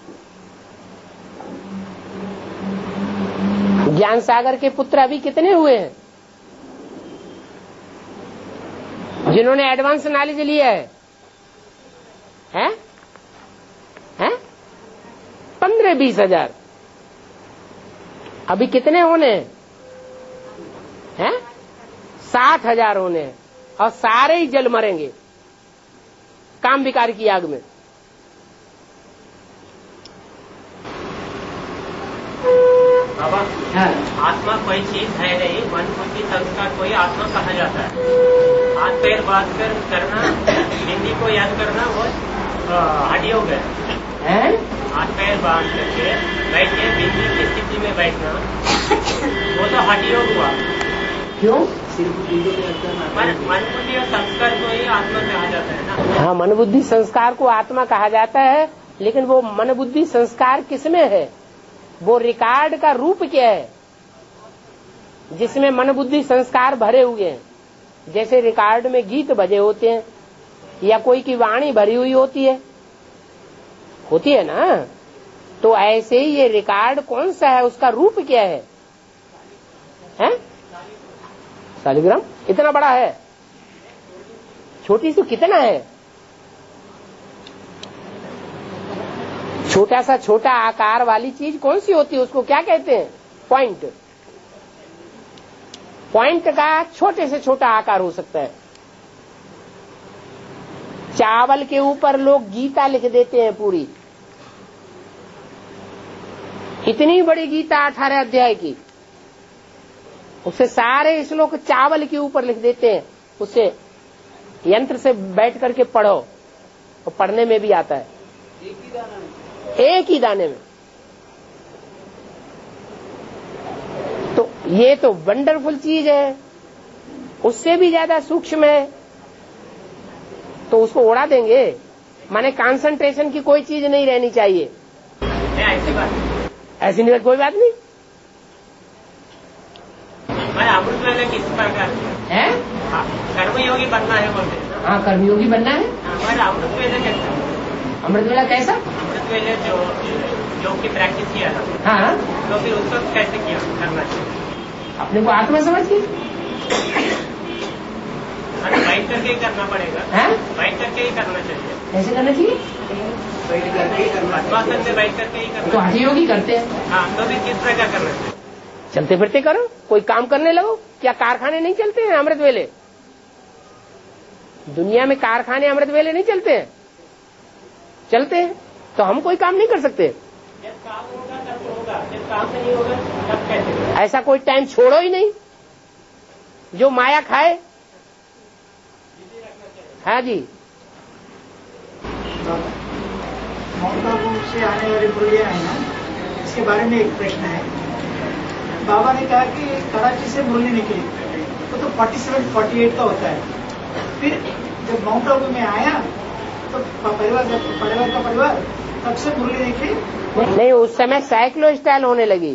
ज्ञान सागर के पुत्र अभी कितने हुए हैं जिन्होंने एडवांस नॉलेज लिया है? हैं? हैं? पंद्रह बीस हजार। अभी कितने होने हैं? हैं? साठ हजार होने हैं, और सारे ही जल मरेंगे काम विकार की आग में। बाबा, आत्मा कोई चीज है नहीं, मन बुद्धि संस्कार को ही आत्मा कहा जाता है। हाथ पैर बात कर करना, हिंदी को याद करना, वो हड्डियों गए हैं। हाथ पैर बांध करके बैठ के बिंदी की स्थिति में बैठना, वो तो हड्डियों हुआ। क्यों? मन बुद्धि और संस्कार को ही आत्मा कहा जाता है ना। हाँ, मन बुद्धि संस्कार को आत्मा कहा जाता है, लेकिन वो मन बुद्धि संस्कार किसमें है? वो रिकॉर्ड का रूप क्या है जिसमें मन बुद्धि संस्कार भरे हुए हैं? जैसे रिकॉर्ड में गीत बजे होते हैं, या कोई की वाणी भरी हुई होती है होती है ना। तो ऐसे ही ये रिकॉर्ड कौन सा है, उसका रूप क्या है? हैं? शालिग्राम इतना बड़ा है, छोटी सी कितना है? छोटा सा छोटा आकार वाली चीज कौन सी होती है? उसको क्या कहते हैं? पॉइंट। पॉइंट का छोटे से छोटा आकार हो सकता है। चावल के ऊपर लोग गीता लिख देते हैं पूरी, इतनी बड़ी गीता अठारह अध्याय की, उससे सारे श्लोक चावल के ऊपर लिख देते हैं। उससे यंत्र से बैठ करके पढ़ो, और पढ़ने में भी आता है एक ही दाने में। तो ये तो वंडरफुल चीज है, उससे भी ज्यादा सूक्ष्म है, तो उसको उड़ा देंगे। माने कंसंट्रेशन की कोई चीज नहीं रहनी चाहिए। ऐसी बात ऐसी नहीं, कोई बात नहीं अमृत वेले किस प्रकार है? कर्मयोगी बनना है बोलते। हाँ, कर्मयोगी बनना है। हमारा अमृत वेले कैसा? अमृत वेला कैसा? अमृत वेले जो योग की प्रैक्टिस किया था, हाँ, तो फिर उसको कैसे किया करना चाहिए? अपने को आत्मा समझ के बैठ करके ही करना पड़ेगा। है? बैठ करके ही करना चाहिए। कैसे करना चाहिए? बैठ करके ही करना, आत्मासन में बैठ करके ही करना। तो हठ योगी करते हैं। हाँ, तो फिर किस प्रकार करना चाहिए? चलते फिरते करो, कोई काम करने लगो। क्या कारखाने नहीं चलते हैं अमृत वेले? दुनिया में कारखाने अमृत वेले नहीं चलते हैं? चलते हैं। तो हम कोई काम नहीं कर सकते? जब काम होगा तब होगा, जब काम नहीं होगा तब कैसे होगा? ऐसा कोई टाइम छोड़ो ही नहीं जो माया खाए। हाँ जी। माउंट आबू से आने वाली मुरलियां है ना, इसके बारे में एक प्रश्न है। बाबा ने कहा कि कराची से मुरली निकली तो तो सैंतालीस अड़तालीस का होता है। फिर जब माउंट आबू में आया तो परिवार परिवार का परिवार तब से मुरली निकली नहीं, उस समय साइक्लो स्टाइल होने लगी।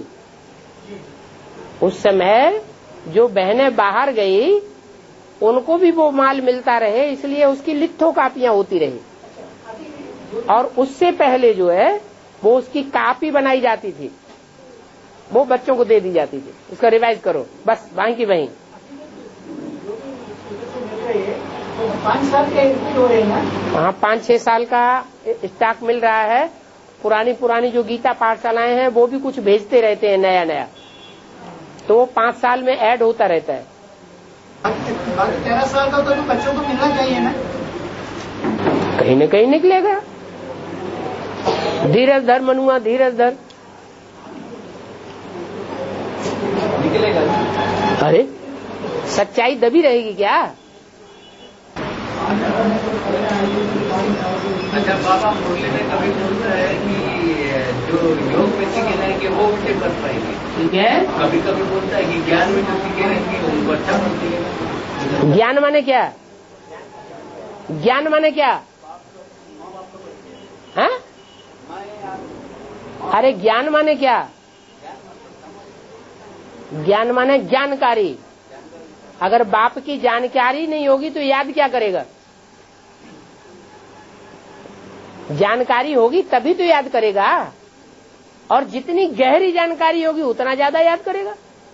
उस समय जो बहनें बाहर गई उनको भी वो माल मिलता रहे, इसलिए उसकी लिथो कापियां होती रही। और उससे पहले जो है वो उसकी कापी बनाई जाती थी, वो बच्चों को दे दी जाती थी, उसका रिवाइज करो, बस वहीं की वहीं। पाँच साल के हो रहे हैं, वहाँ पाँच छह साल का स्टॉक मिल रहा है। पुरानी पुरानी जो गीता पाठशालाएं हैं वो भी कुछ भेजते रहते हैं नया नया, तो वो पाँच साल में ऐड होता रहता है। तेरह साल का तो बच्चों को मिलना चाहिए ना, कहीं न कहीं निकलेगा। धीरज धर मनुआ, धीरज धर। निकलेगा। अरे सच्चाई दबी रहेगी क्या? अच्छा बाबा, मुरली में कभी बोलता है कि जो योग में सीखे रहेंगे वो उसे कर पाएंगे, ठीक है। कभी कभी बोलता है कि ज्ञान में जो सीखे रहेंगे उनको अच्छा बनती है। ज्ञान माने क्या? ज्ञान माने क्या? हाँ? अरे ज्ञान माने क्या? ज्ञान माने जानकारी। अगर बाप की जानकारी नहीं होगी तो याद क्या करेगा? जानकारी होगी तभी तो याद करेगा, और जितनी गहरी जानकारी होगी उतना ज्यादा याद करेगा।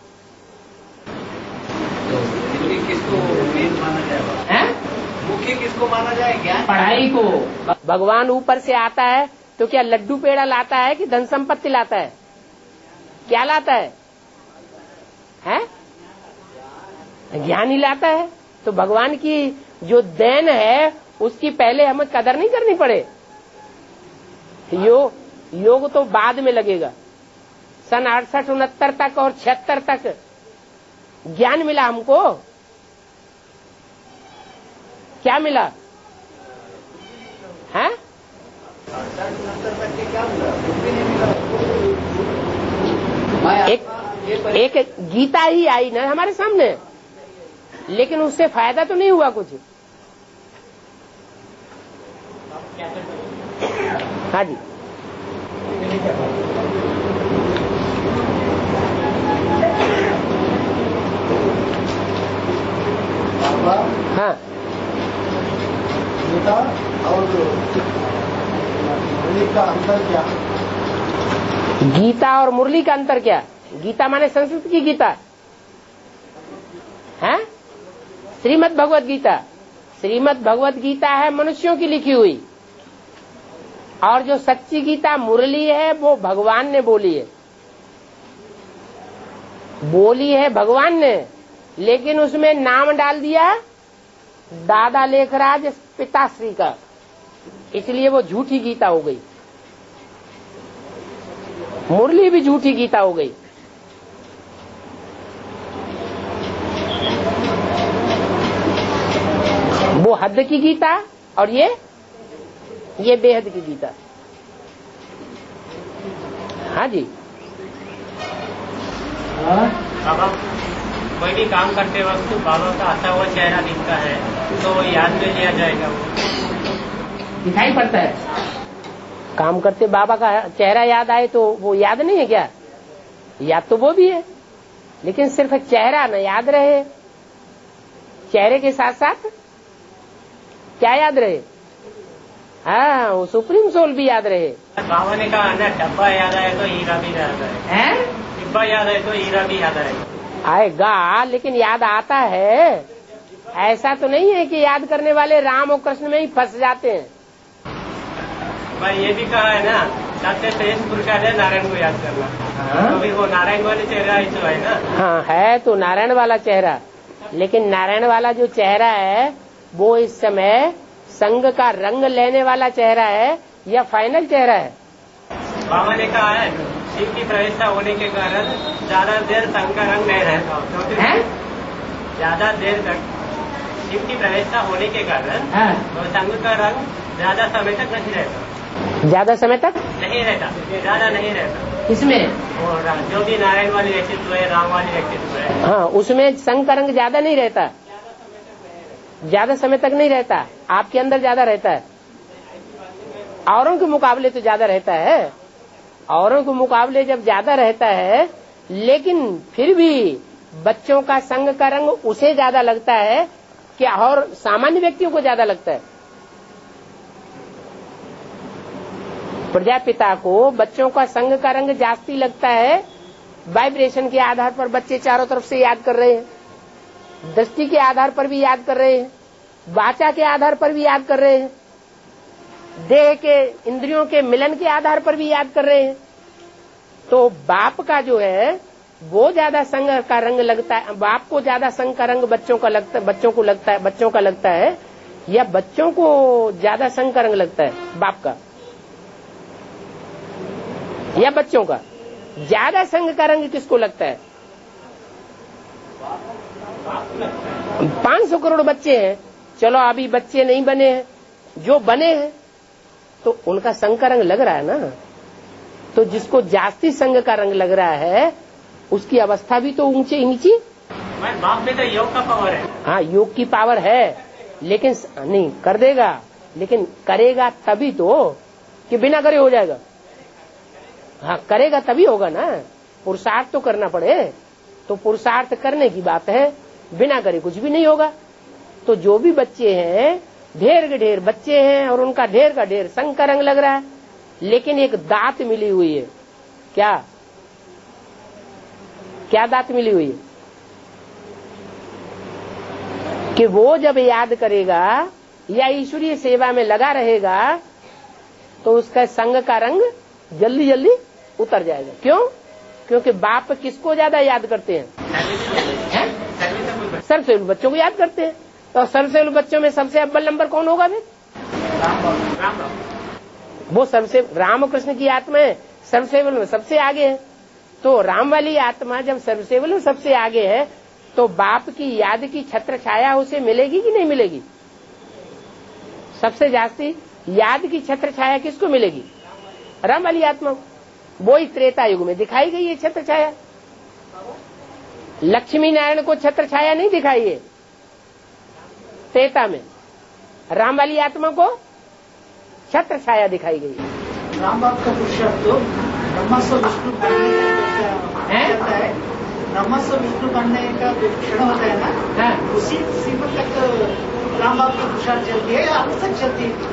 तो किसको मेन माना जाएगा? हैं? मुख्य किसको माना जाए? ज्ञान, पढ़ाई को। भगवान ऊपर से आता है तो क्या लड्डू पेड़ा लाता है कि धन संपत्ति लाता है? क्या लाता है? हैं? ज्ञान ही लाता है। तो भगवान की जो देन है उसकी पहले हमें कदर नहीं करनी पड़े। यो, योग तो बाद में लगेगा। सन अड़सठ उनहत्तर तक और छिहत्तर तक ज्ञान मिला हमको। क्या मिला है? एक एक गीता ही आई ना हमारे सामने, लेकिन उससे फायदा तो नहीं हुआ कुछ। हाँ जी। हाँ, गीता और मुरली का अंतर क्या? गीता और मुरली का अंतर क्या? गीता माने संस्कृत की गीता है। श्रीमद् भगवत गीता, श्रीमद् भगवत गीता है मनुष्यों की लिखी हुई, और जो सच्ची गीता मुरली है वो भगवान ने बोली है। बोली है भगवान ने, लेकिन उसमें नाम डाल दिया दादा लेखराज पिताश्री का, इसलिए वो झूठी गीता हो गई। मुरली भी झूठी गीता हो गई। वो हद की गीता और ये ये बेहद की गीता। हाँ जी। बाबा, कोई भी काम करते वक्त बाबा का आता हुआ चेहरा दिखता है तो वो याद में लिया जाएगा? वो दिखाई पड़ता है। काम करते बाबा का चेहरा याद आए तो वो याद नहीं है क्या? याद तो वो भी है, लेकिन सिर्फ चेहरा न याद रहे, चेहरे के साथ साथ क्या याद रहे? हाँ, वो सुप्रीम सोल भी याद रहे। बाबा ने कहा ना, डब्बा याद आए तो हीरा भी याद आए, डिब्बा याद आए तो हीरा भी याद आएगा। आएगा, लेकिन याद आता है। ऐसा तो नहीं है कि याद करने वाले राम और कृष्ण में ही फंस जाते हैं। भाई ये भी कहा है ना, सबसे श्रेष्ठ पुरुषार्थ है नारायण को याद करना। हाँ? तो भी वो नारायण वाले चेहरा ही तो है ना। हाँ, है तो नारायण वाला चेहरा, लेकिन नारायण वाला जो चेहरा है वो इस समय संग का रंग लेने वाला चेहरा है या फाइनल चेहरा है? बाबा ने कहा है शिव की प्रवेशता होने के कारण ज्यादा देर संग का रंग नहीं रहता, क्योंकि ज्यादा देर तक शिव की प्रवेशता होने के कारण हाँ। तो संघ का रंग ज्यादा समय तक नहीं रहता, ज्यादा समय तक नहीं रहता, ज्यादा नहीं रहता। इसमें और जो भी नारायण वाली व्यक्तित्व है, राम वाली व्यक्तित्व है, हाँ, उसमें संघ का रंग ज्यादा नहीं रहता, ज्यादा समय तक नहीं रहता। आपके अंदर ज्यादा रहता है, औरों के मुकाबले तो ज्यादा रहता है, औरों के मुकाबले जब ज्यादा रहता है, लेकिन फिर भी बच्चों का संघ का रंग उसे ज्यादा लगता है कि और सामान्य व्यक्तियों को ज्यादा लगता है। प्रजापिता को बच्चों का संघ का रंग जास्ती लगता है। वाइब्रेशन के आधार पर बच्चे चारों तरफ से याद कर रहे हैं, दृष्टि के आधार पर भी याद कर रहे हैं, वाचा के आधार पर भी याद कर रहे हैं, देह के इंद्रियों के मिलन के आधार पर भी याद कर रहे हैं। तो बाप का जो है वो ज्यादा संघ का रंग लगता है, बाप को ज्यादा संघ का रंग बच्चों का लगता है, बच्चों को लगता है, बच्चों का लगता है, या बच्चों को ज्यादा संघ का रंग लगता है बाप का, या बच्चों का ज्यादा संघ का रंग किसको लगता है? पांच सौ करोड़ बच्चे हैं, चलो अभी बच्चे नहीं बने हैं, जो बने हैं तो उनका संघ का रंग लग रहा है ना। तो जिसको जास्ती संघ का रंग लग रहा है उसकी अवस्था भी तो ऊंचे नीचे। बाप में तो योग का पावर है। हाँ, योग की पावर है, लेकिन नहीं कर देगा, लेकिन करेगा तभी तो, कि बिना करे हो जाएगा। हाँ, करेगा तभी होगा ना, पुरुषार्थ तो करना पड़े। तो पुरुषार्थ करने की बात है, बिना करे कुछ भी नहीं होगा। तो जो भी बच्चे हैं, ढेर के ढेर बच्चे हैं और उनका ढेर का ढेर संघ का रंग लग रहा है, लेकिन एक दात मिली हुई है। क्या क्या दात मिली हुई है? कि वो जब याद करेगा या ईश्वरीय सेवा में लगा रहेगा तो उसका संघ का रंग जल्दी जल्दी उतर जाएगा। क्यों? क्योंकि बाप किसको ज्यादा याद करते हैं? सर्वसेवक बच्चों को याद करते हैं। तो सर्वसेवक बच्चों में सबसे अव्वल नंबर कौन होगा फिर? वो सबसे रामकृष्ण की आत्मा है, सर्वसेवक में सबसे आगे है। तो राम वाली आत्मा जब सर्वसेवक में सबसे आगे है तो बाप की याद की छत्र छाया उसे मिलेगी कि नहीं मिलेगी? सबसे जास्ती याद की छत्र छाया किसको मिलेगी? राम वाली आत्मा। वो ही त्रेता युग में दिखाई गई है छत्र छाया। लक्ष्मी नारायण को छत्र छाया नहीं दिखाई है त्रेता में, राम वाली आत्मा को छत्र छाया दिखाई गई है। राम बाप का पुरुषार्थ तो ब्रह्मा से विष्णु बनने का होता है, ब्रह्मा से विष्णु बनने का जो क्षण होता है ना, हाँ। उसी सीमा तक राम बाप का पुरुषार्थ चलती है या अब तक चलती है?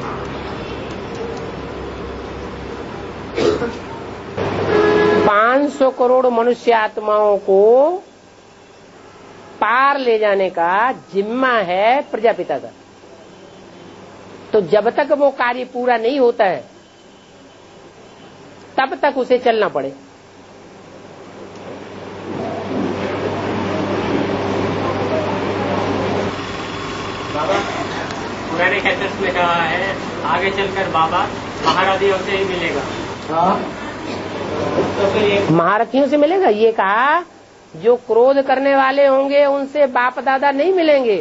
पांच सौ करोड़ मनुष्य आत्माओं को पार ले जाने का जिम्मा है प्रजापिता का। तो जब तक वो कार्य पूरा नहीं होता है तब तक उसे चलना पड़े। बाबा पुराने कैसेट्स में कहा है आगे चलकर बाबा महारथियों से ही मिलेगा। हाँ। तो फिर ये महारथियों से मिलेगा, ये कहा जो क्रोध करने वाले होंगे उनसे बाप दादा नहीं मिलेंगे,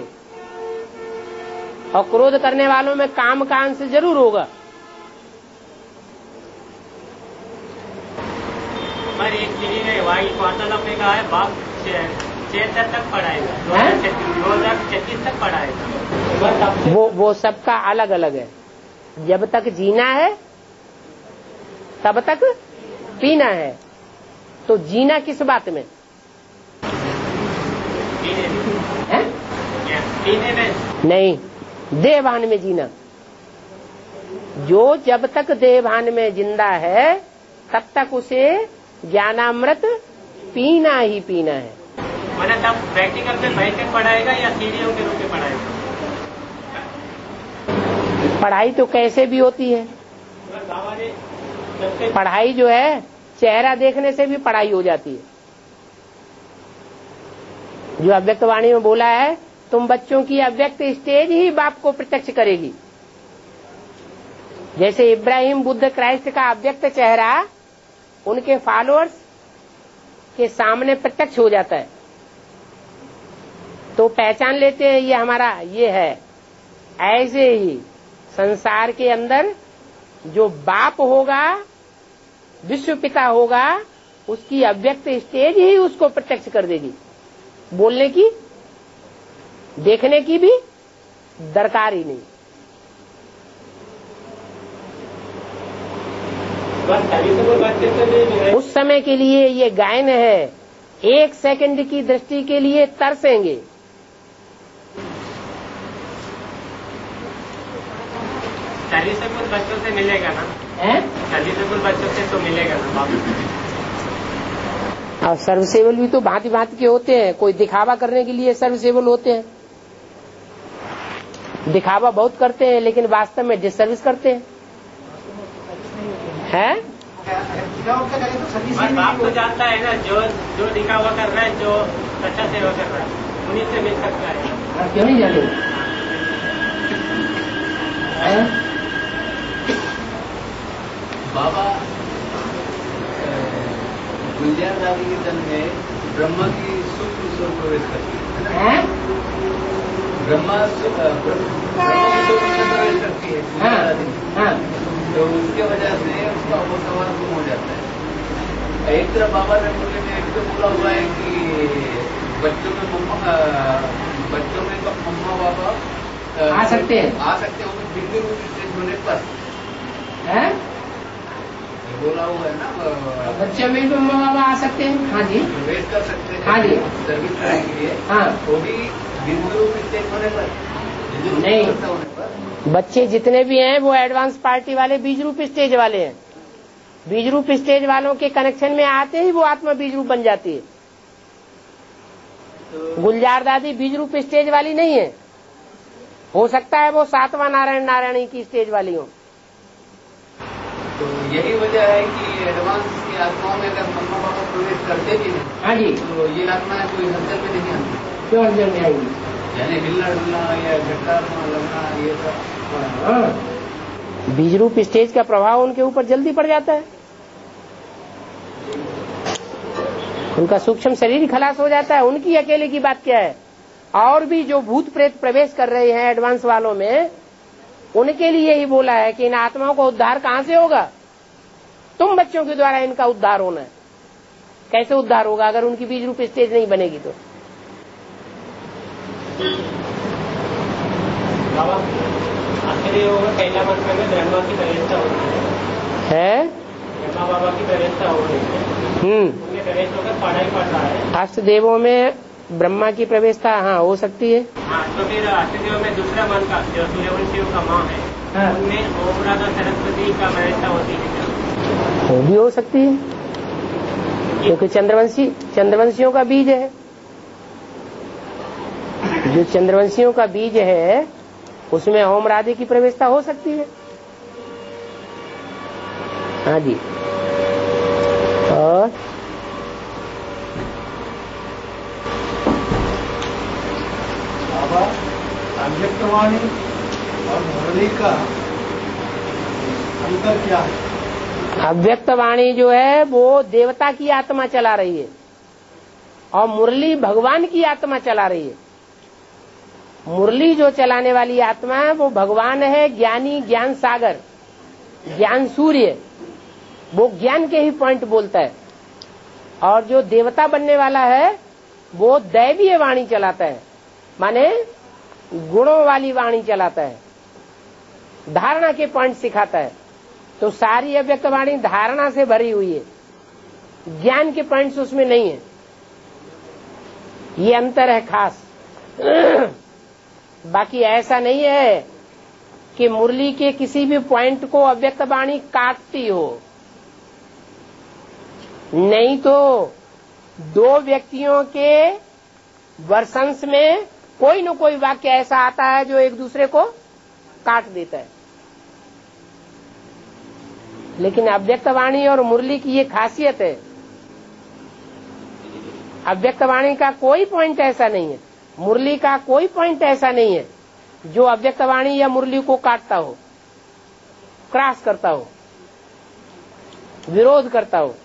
और क्रोध करने वालों में काम का अंश जरूर होगा। पर एक चीज ने वाई वार्तालाप में कहा है बाप छिहत्तर तक पढ़ाएगा, दो हजार छत्तीस तक पढ़ाएगा। वो वो सबका अलग अलग है। जब तक जीना है तब तक पीना है। तो जीना किस बात में? पीने में। है? पीने में नहीं, देहभान में जीना। जो जब तक देहभान में जिंदा है तब तक उसे ज्ञानामृत पीना ही पीना है। मतलब तब प्रैक्टिकल में बैठ कर पढ़ाएगा या सीढ़ियों के रूप में पढ़ाएगा? पढ़ाई तो कैसे भी होती है। पढ़ाई जो है चेहरा देखने से भी पढ़ाई हो जाती है। जो अव्यक्त वाणी में बोला है, तुम बच्चों की अव्यक्त स्टेज ही बाप को प्रत्यक्ष करेगी। जैसे इब्राहिम बुद्ध क्राइस्ट का अव्यक्त चेहरा उनके फॉलोअर्स के सामने प्रत्यक्ष हो जाता है। तो पहचान लेते हैं ये हमारा ये है। ऐसे ही संसार के अंदर जो बाप होगा, विश्व पिता होगा, उसकी अव्यक्त स्टेज ही उसको प्रत्यक्ष कर देगी। बोलने की, देखने की भी दरकार ही नहीं। उस समय के लिए ये गायन है, एक सेकंड की दृष्टि के लिए तरसेंगे। चालीस से कुछ बच्चों से मिलेगा ना? चालीस से कुछ बच्चों से तो मिलेगा ना बाप? और सर्वसेवल भी तो भांति भांति के होते हैं। कोई दिखावा करने के लिए सर्वसेवल होते हैं, दिखावा बहुत करते हैं, लेकिन वास्तव में डिसर्विस करते हैं। है बाप तो जानता है ना, जो जो दिखावा कर रहा है, जो सच्चा सेवा कर रहा है, उन्हीं से मिल सकता है। क्यों नहीं जाने? बाबा गुलजार दादी के जन्म में ब्रह्मा की सूक्ष्म ईश्वर प्रवेश करती है। ब्रह्मा ब्रह्मा की सूक्ष्म प्रवेश करती है गुलजार दादी, तो उसके वजह से उसका वो सवाल गुम हो जाता है। एक तरफ बाबा ने मुझे एक तो बोला हुआ है कि बच्चों में मम्मा बच्चों में तो मम्मा बाबा आ सकते हैं आ सकते हैं वो बिंदु रूप स्टेज होने पर है? बोला हुआ है ना, बच्चों में भी मम्मा बाबा आ सकते हैं। हाँ जी, प्रवेश कर सकते हैं। हाँ जी, सर्विस करने के लिए। हाँ, वो भी बिंदु रूप स्टेज होने पर नहीं। होने पर बच्चे जितने भी हैं वो एडवांस पार्टी वाले बीज रूप स्टेज वाले हैं। बीज रूप स्टेज वालों के कनेक्शन में आते ही वो आत्मा बीज रूप बन जाती है। तो गुलजार दादी बीज रूप स्टेज वाली नहीं है। हो सकता है वो सातवां नारायण नारायणी की स्टेज वाली हो। तो यही वजह है कि एडवांस की आत्माओं में अगर मम्मा पापा प्रवेश करते भी नहीं, हाँ जी, तो ये आत्माएं कोई हलचल में नहीं आती। क्यों हलचल में आएंगी? यानी हिलना डुलना या झटका लगना ये सब। बीज रूप स्टेज का प्रभाव उनके ऊपर जल्दी पड़ जाता है। उनका सूक्ष्म शरीर ही खलास हो जाता है। उनकी अकेले की बात क्या है, और भी जो भूत प्रेत प्रवेश कर रहे हैं एडवांस वालों में, उनके लिए ही बोला है कि इन आत्माओं को उद्धार कहां से होगा? तुम बच्चों के द्वारा इनका उद्धार होना है। कैसे उद्धार होगा अगर उनकी बीज रूप स्टेज नहीं बनेगी तो? बाबा आखिरी होगा पहला मंत्र में ब्रह्मा की प्रवेशता होती है, ब्रह्मा बाबा की प्रवेशता हो रही है। हम्म प्रवेश होकर पढ़ाई पढ़ रहा है। अष्ट देवों में ब्रह्मा की प्रवेशता हाँ हो सकती है। हाँ, तो फिर अष्टदेव में दूसरा मन का जो सूर्यवंशी का माँ है, हाँ, उनमें ओम राधा सरस्वती का प्रवेशता होती है क्या? वो भी हो सकती है, क्योंकि चंद्रवंशी चंद्रवंशियों का बीज है। जो चंद्रवंशियों का बीज है उसमें ओम राधे की प्रवेशता हो सकती है। हाँ जी। और अव्यक्तवाणी और मुरली का अंतर क्या है? अव्यक्तवाणी जो है वो देवता की आत्मा चला रही है और मुरली भगवान की आत्मा चला रही है। मुरली जो चलाने वाली आत्मा है वो भगवान है, ज्ञानी, ज्ञान सागर, ज्ञान सूर्य, वो ज्ञान के ही पॉइंट बोलता है। और जो देवता बनने वाला है वो दैवीय वाणी चलाता है, माने गुणों वाली वाणी चलाता है, धारणा के पॉइंट सिखाता है। तो सारी अव्यक्त वाणी धारणा से भरी हुई है, ज्ञान के पॉइंट्स उसमें नहीं है। ये अंतर है खास। बाकी ऐसा नहीं है कि मुरली के किसी भी पॉइंट को अव्यक्त वाणी काटती हो। नहीं तो दो व्यक्तियों के वर्षंस में कोई न कोई वाक्य ऐसा आता है जो एक दूसरे को काट देता है। लेकिन अव्यक्त वाणी और मुरली की ये खासियत है, अव्यक्त वाणी का कोई पॉइंट ऐसा नहीं है, मुरली का कोई पॉइंट ऐसा नहीं है जो अव्यक्त वाणी या मुरली को काटता हो, क्रॉस करता हो, विरोध करता हो।